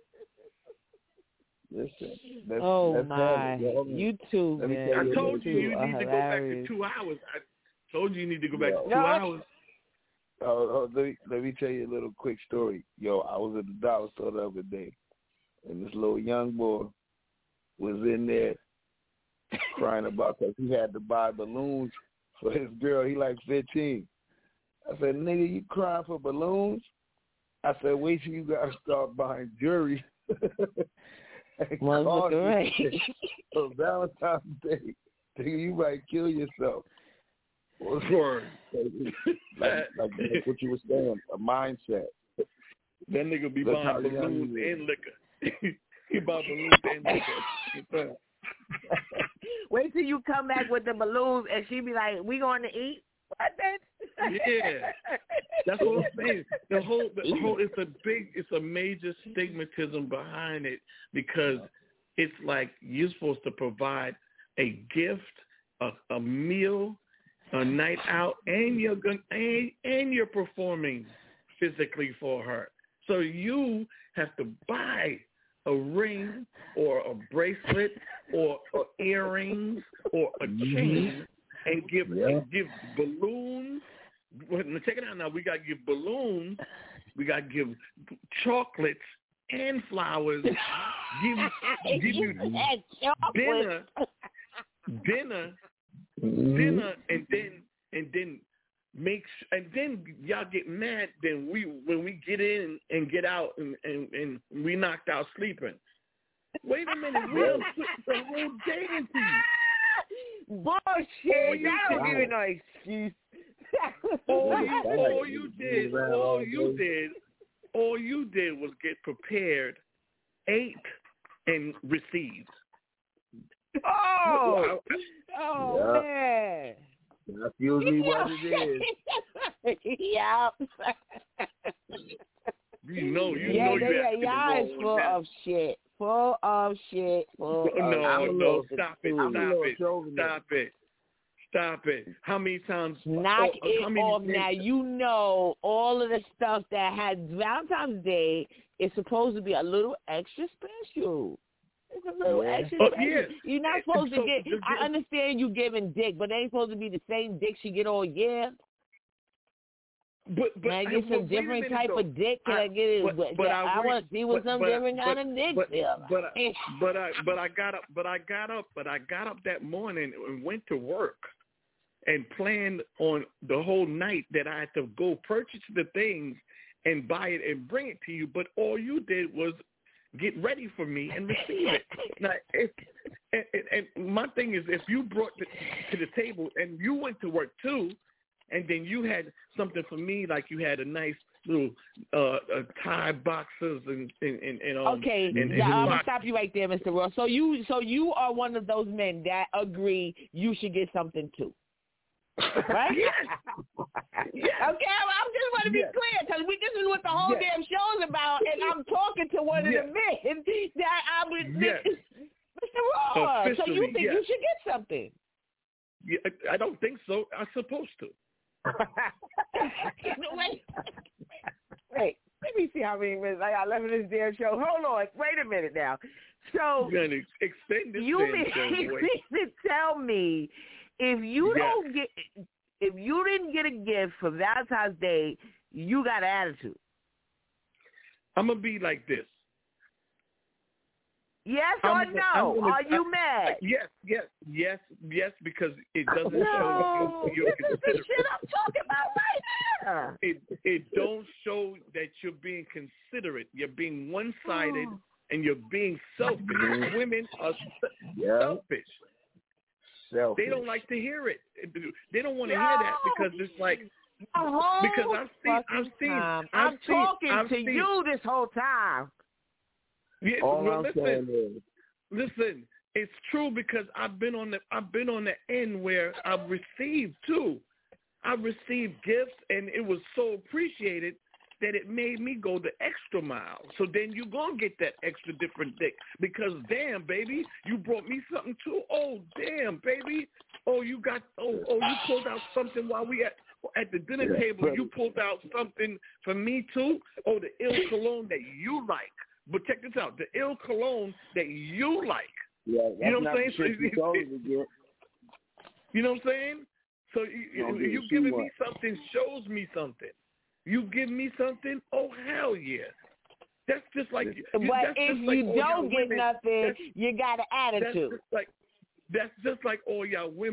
Listen. Let's, Oh let's my! Yo, You too, let me man. tell I you told you you are need to go back to hilarious. two hours. I told you you need to go back Yo. to two No. hours. Oh, oh, let me let me tell you a little quick story. Yo, I was at the dollar store the other day, and this little young boy was in there crying about because he had to buy balloons for his girl. He like fifteen. I said, nigga, you crying for balloons? I said, wait till you gotta start buying jewelry. Motherfucker, right. So Valentine's Day, nigga, you might kill yourself. Word. like, like, like what you were saying, a mindset. That nigga be That's buying balloons and liquor. He buy balloons and liquor. Wait till you come back with the balloons and she be like, "We going to eat?" What, bitch? Yeah, that's what I'm saying. The whole, the whole, it's a big, it's a major stigmatism behind it because it's like you're supposed to provide a gift, a, a meal, a night out, and you're going and, and you're performing physically for her. So you have to buy a ring or a bracelet or, or earrings or a chain and give yeah. and give balloons. Well, check it out now. We got to give balloons. We got to give chocolates and flowers. Give, give you dinner, dinner, mm-hmm. dinner, and then and then make and then y'all get mad. Then we when we get in and get out and and, and we knocked out sleeping. Wait a minute, we don't put the whole day into you. Bullshit! You don't give me no excuse. all, you, all you did, all you did, all you did was get prepared, ate, and received. Oh, oh yeah. man! That's usually what it is. Yeah. You know, you yeah, know, they, you yeah, y'all is full now. of shit. Full of shit. Full no, of no, stop it, I'm stop it, stop it, stop it. How many times? Knock oh, it how many off days? now. You know all of the stuff that has Valentine's Day is supposed to be a little extra special. It's a little Yeah. extra Oh, special. yeah. You're not supposed So, to get. the- I understand you giving dick, but it ain't supposed to be the same dick she get all year. But, but Can I get well, some different minute, type though. of dick? Can I, I get it? But, But, but I, I, I want to see what but, some but, different but, kind of dick but, feel but, like. but I but I got up but I got up but I got up that morning and went to work and planned on the whole night that I had to go purchase the things and buy it and bring it to you. But all you did was get ready for me and receive it. Now, if, and, and, and my thing is, if you brought it to the table and you went to work too, and then you had something for me, like you had a nice little uh, uh tie boxes and and, and, and um. Okay, and, and yeah, I'm gonna box. stop you right there, Mister Ross. So you, so you are one of those men that agree you should get something too, right? Yes. Yes. Okay, I, I just want to be Yes. clear because we this is what the whole Yes. damn show is about, and I'm talking to one Yes. of the men that I would, Yes. Mister Ross. So you Officially, think yes. you should get something? Yeah, I don't think so. I'm supposed to. wait, wait, let me see how many minutes I got left in this damn show. Hold on, wait a minute now. So You're gonna extend this you damn mean show, boy. to tell me if you Yes. don't get, if you didn't get a gift for Valentine's Day, you got an attitude? I'm gonna be like this. Yes I'm or gonna- no? I'm gonna- Are you I- mad? Yes, yes, yes, yes, because it doesn't No, show you, you're this is the considerate. shit I'm talking about right now. It it don't show that you're being considerate. You're being one-sided Oh. and you're being selfish. Women are se- Yeah. selfish. Selfish. They don't like to hear it. They don't want to Yo. hear that because it's like The whole because I've seen fucking I've seen time. I've I'm seen, talking I've to seen, you this whole time. Yeah, All well, I'm listen, saying is, listen. It's true because I've been on the I've been on the end where I've received too. I received gifts and it was so appreciated that it made me go the extra mile. So then you're gonna get that extra different dick because damn baby, you brought me something too. Oh damn baby, oh you got oh oh you pulled out something while we at at the dinner Yeah, table. brother. You pulled out something for me too. Oh the ill cologne that you like. But check this out, the ill cologne that you like. yeah, that's You know what not I'm saying? the shit you told me to get. You know what I'm saying? So you, Don't you, do you too giving much. me something shows me something. You give me something, oh hell yeah. That's just like. But that's if just like you all y'all don't get women, nothing, that's, you got an that's attitude. just like that's just like all y'all women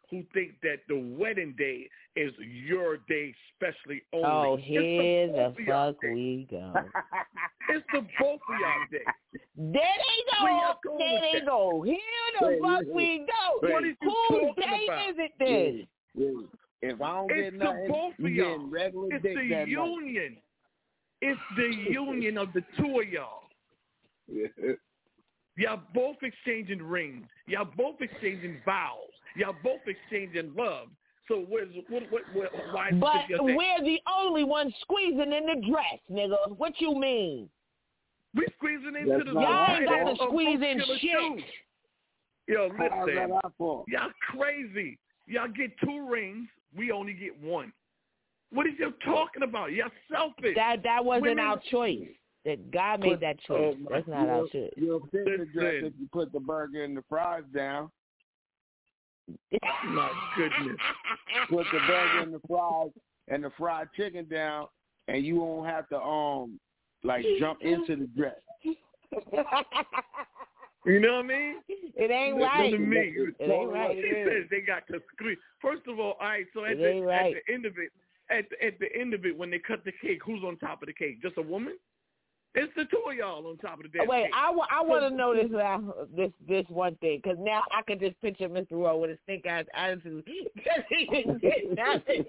who think that the wedding day is your day, especially only. Oh, here the, the fuck we go. It's the both of y'all day. There they go. There they that? go. Here the wait, fuck wait, we go. What is Whose day about? is it then? Yeah, yeah. If I don't it's get nothing, the both of y'all. Regular it's dick the that union. It's the union of the two of y'all. Yeah. Y'all both exchanging rings. Y'all both exchanging vows. Y'all both exchanging love. So where's what what, what why? But we're the only ones squeezing in the dress, nigga. What you mean? We squeezing into That's the. Y'all ain't got to squeeze in shit. Shoes. Yo, listen. Y'all crazy. Y'all get two rings. We only get one. What is you talking about? Y'all selfish. That that wasn't Women, our choice. That God made that choice. Oh, That's not our choice. You'll fit the dress if you put the burger and the fries down. My goodness. Put the burger and the fries and the fried chicken down, and you won't have to um like jump into the dress. You know what I mean? It ain't right. To me. It ain't right. She says they got to squeeze. First of all, all right. So at it the ain't right. at the end of it, at the, at the end of it, when they cut the cake, who's on top of the cake? Just a woman? It's the two of y'all on top of the damn Wait, cake. I, w- I want to know this uh, this this one thing, because now I can just picture Mister Rowe with his stink ass attitude because he didn't get nothing.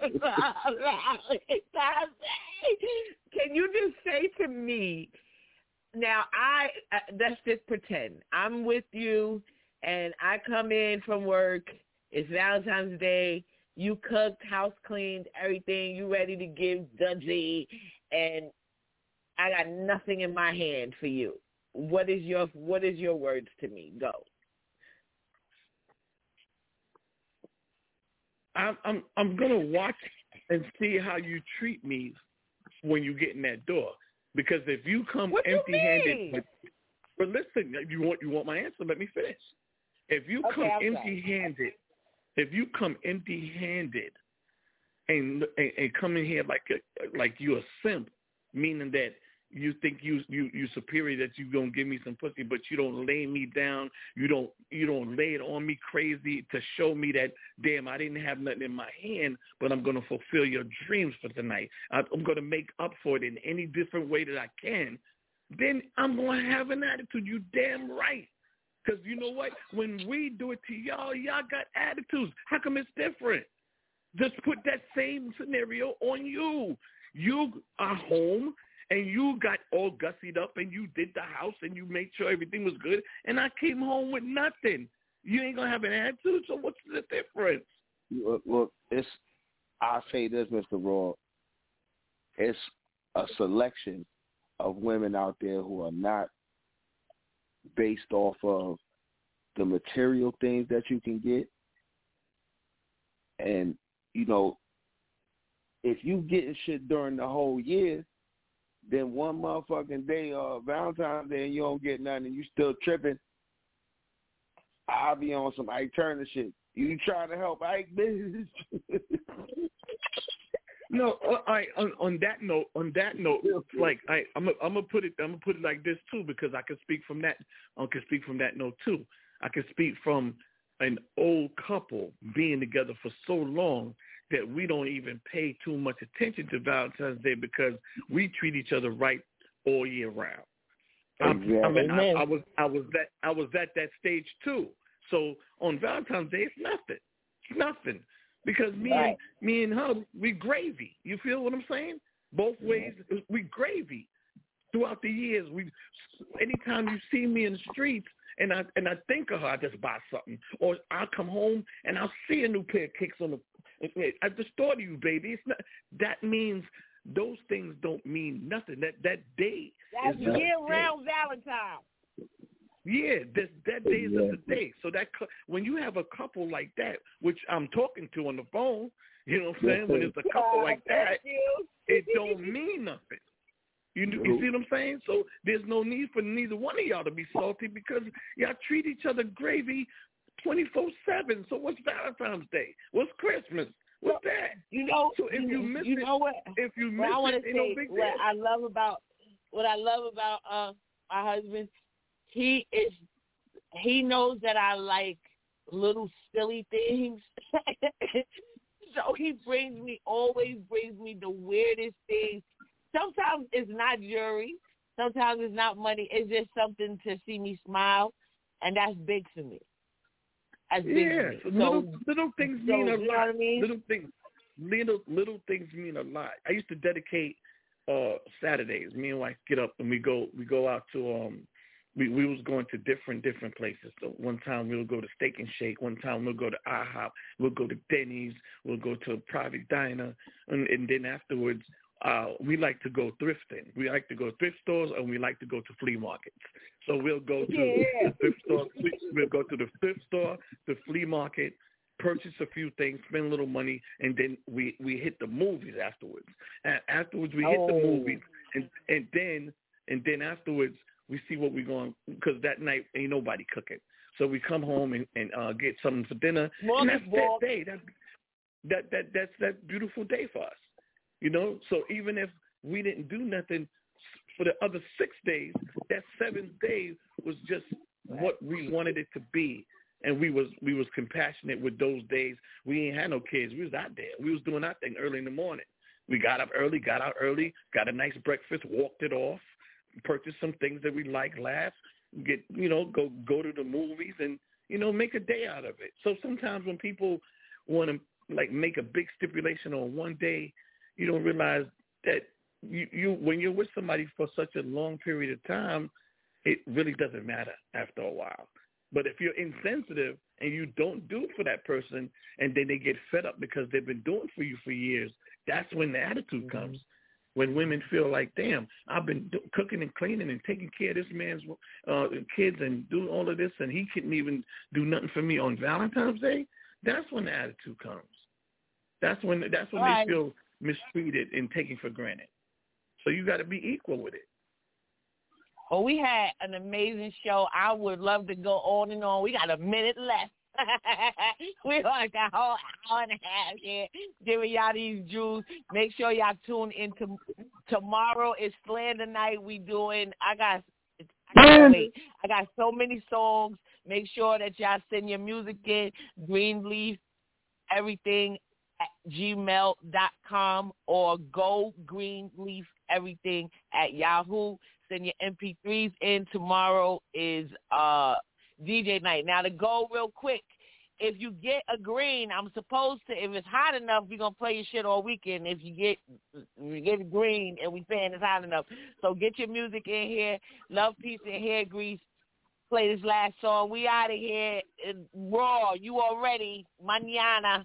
Can you just say to me, now I uh, let's just pretend I'm with you and I come in from work. It's Valentine's Day. You cooked, house cleaned, everything. You ready to give Dudley, and I got nothing in my hand for you. What is your What is your words to me? Go. I'm I'm I'm gonna watch and see how you treat me when you get in that door. Because if you come what empty-handed, you but listen, you want you want my answer? Let me finish. If you okay, come I'm empty-handed, sorry. if you come empty-handed and, and and come in here like a, like you're a simp, meaning that you think you you you superior, that you gonna give me some pussy, but you don't lay me down, you don't you don't lay it on me crazy to show me that damn I didn't have nothing in my hand, but I'm gonna fulfill your dreams for tonight. I'm gonna make up for it in any different way that I can. Then I'm gonna have an attitude. You damn right. Because you know what? When we do it to y'all, y'all got attitudes. How come it's different? Just put that same scenario on you. You are home, and you got all gussied up, and you did the house, and you made sure everything was good, and I came home with nothing. You ain't going to have an attitude, so what's the difference? Well, it's, I'll say this, Mister Raw. It's a selection of women out there who are not based off of the material things that you can get. And, you know, if you getting shit during the whole year, then one motherfucking day, uh, Valentine's Day, and you don't get nothing, and you still tripping, I'll be on some Ike Turner shit. You trying to help Ike, bitch? No, I on, on that note, on that note, like I, I'm, I'm gonna put it, I'm gonna put it like this too, because I can speak from that, I can speak from that note too. I can speak from an old couple being together for so long that we don't even pay too much attention to Valentine's Day because we treat each other right all year round. Exactly. I, I mean, I, I was, I was that, I was at that stage too. So on Valentine's Day, it's nothing, it's nothing. Because me right. and me and her, we gravy. You feel what I'm saying? Both ways, we gravy. Throughout the years, we. Anytime you see me in the streets and I and I think of her, I just buy something. Or I'll come home and I'll see a new pair of kicks on the. I just thought of you, baby. It's not. That means those things don't mean nothing. That that day. That's year-round Valentine. Yeah, this, that day is yeah. the day. So that when you have a couple like that, which I'm talking to on the phone, you know what I'm saying? When it's a couple like that, it don't mean nothing. You you see what I'm saying? So there's no need for neither one of y'all to be salty because y'all treat each other gravy twenty-four seven. So what's Valentine's Day? What's Christmas? What's that? You know, so if you miss you know it, what? if you miss I want it, to ain't say no big what deal. I love about what I love about uh, my husband. He is. He knows that I like little silly things. So he brings me, always brings me the weirdest things. Sometimes it's not jewelry. Sometimes it's not money. It's just something to see me smile, and that's big for me. That's big yeah, for me. little, so, little things so, mean a you lot. Know what I mean? Little things, little little things mean a lot. I used to dedicate uh, Saturdays. Me and wife get up and we go we go out to um we we was going to different different places. So one time we'll go to Steak and Shake. One time we'll go to IHOP. We'll go to Denny's. We'll go to a private diner, and, and then afterwards. Uh, we like to go thrifting. We like to go to thrift stores, and we like to go to flea markets. So we'll go to yeah. the thrift store. We'll go to the thrift store, the flea market, purchase a few things, spend a little money, and then we, we hit the movies afterwards. And afterwards, we hit oh. the movies, and and then and then afterwards, we see what we're going, because that night ain't nobody cooking. So we come home and, and uh, get something for dinner, Morning, and that's Bob. that day. That that that that's that beautiful day for us. You know, so even if we didn't do nothing for the other six days, that seventh day was just what we wanted it to be, and we was we was compassionate with those days. We ain't had no kids. We was out there. We was doing our thing early in the morning. We got up early, got out early, got a nice breakfast, walked it off, purchased some things that we like, laugh, get you know, go go to the movies, and you know, make a day out of it. So sometimes when people want to like make a big stipulation on one day, you don't realize that you, you when you're with somebody for such a long period of time, it really doesn't matter after a while. But if you're insensitive and you don't do it for that person, and then they get fed up because they've been doing it for you for years, that's when the attitude mm-hmm. comes. When women feel like, damn, I've been do- cooking and cleaning and taking care of this man's uh, kids and doing all of this, and he couldn't even do nothing for me on Valentine's Day, that's when the attitude comes. That's when that's when all they right. feel mistreated and taken for granted. So you got to be equal with it. Oh, we had an amazing show. I would love to go on and on. We got a minute left. We're like a whole hour and a half here giving y'all these jewels. Make sure y'all tune in to tomorrow. Is Slander Night. We doing. I got. I can't wait. I got so many songs. Make sure that y'all send your music in. Greenleaf, everything. At gmail dot com or go greenleaf everything at Yahoo. Send your M P threes in. Tomorrow is uh, D J night. Now to go real quick, if you get a green, I'm supposed to, if it's hot enough, we're going to play your shit all weekend. If you get you get a green and we saying it's hot enough. So get your music in here. Love, peace, and hair grease. Play this last song. We out of here. Raw. You already. Mañana.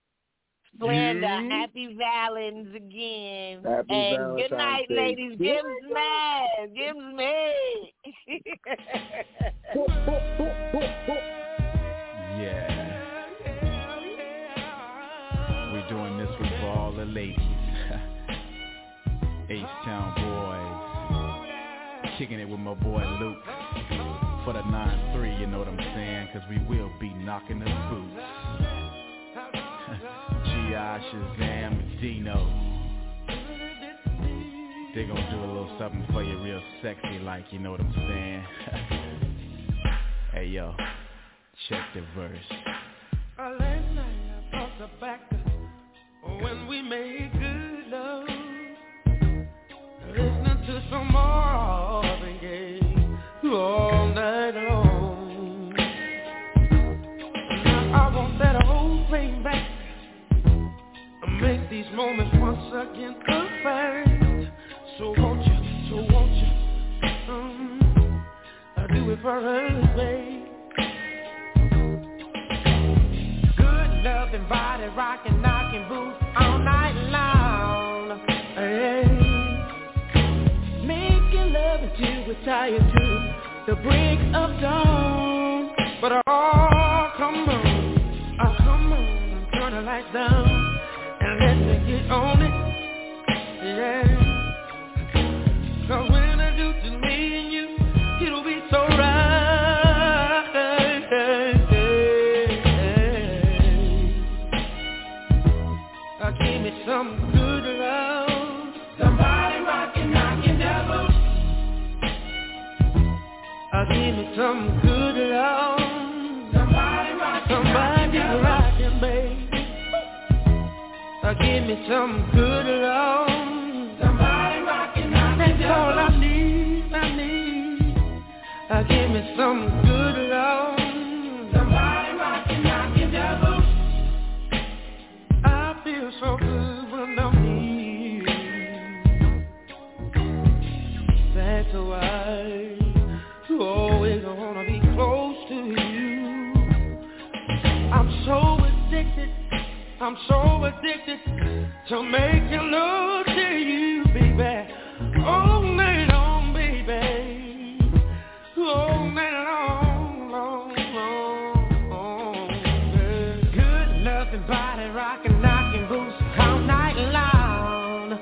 Slander, mm-hmm. Happy Valentine's again. Happy and Valentine's good night, Day. ladies. Gibbs mad. Gibbs me. Yeah. We're doing this one for all the ladies. H-Town boys. Kicking it with my boy Luke. For the nine three, you know what I'm saying? Cause we will be knocking the boots. G I, Shazam, and Dino. They gonna do a little something for you real sexy like, you know what I'm saying? Hey yo, check the verse. Uh, last night I thought back when we made good love, listening to some Marvin Gaye all night long. Now I want that whole thing back. Make these moments once again perfect. So won't you, so won't you um, I do it for us, babe. Good loving, body rocking, knocking boots all night long. Hey. Making love until we're tired to the break of dawn. But oh, come on, oh, come on, turn the lights down. Let me get on it, yeah. Cause when I do to me and you, it'll be so right. Uh, give me some good love. Somebody rockin', knockin' devil. Uh, give me some good love. Somebody rockin'. get rockin', baby. Uh, give me some good love. Somebody rockin', rockin'. That's all I need, I need. Uh, give me some good love. Somebody rockin', rockin', devil. I feel so good when I'm near. That's why you always wanna be close to you. I'm so addicted, I'm so addicted to making love to you, baby. All night long, baby. All night long, long, long, long. Good loving body, rockin', knockin' boots all night long.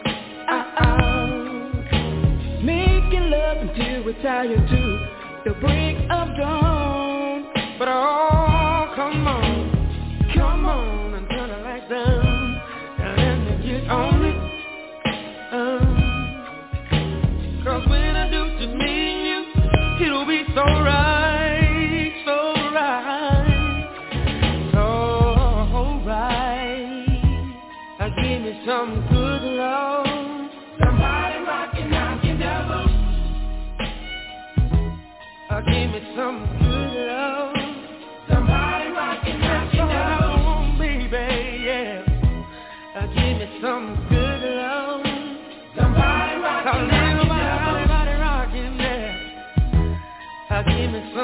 Uh-oh. Making love until we're tired to the brink of dawn. But oh, come on, come on and turn the lights down and let me get on it. Um, Cause when I do to me and you, it'll be so right, so right, so right. Now give me some good love. Somebody rockin', knockin' devil. Uh, give me some good love. Somebody rockin', knockin' devil, baby, yeah. Uh, give me some good love. Somebody rockin', knockin' devil. Somebody rockin', yeah. Uh, give me some.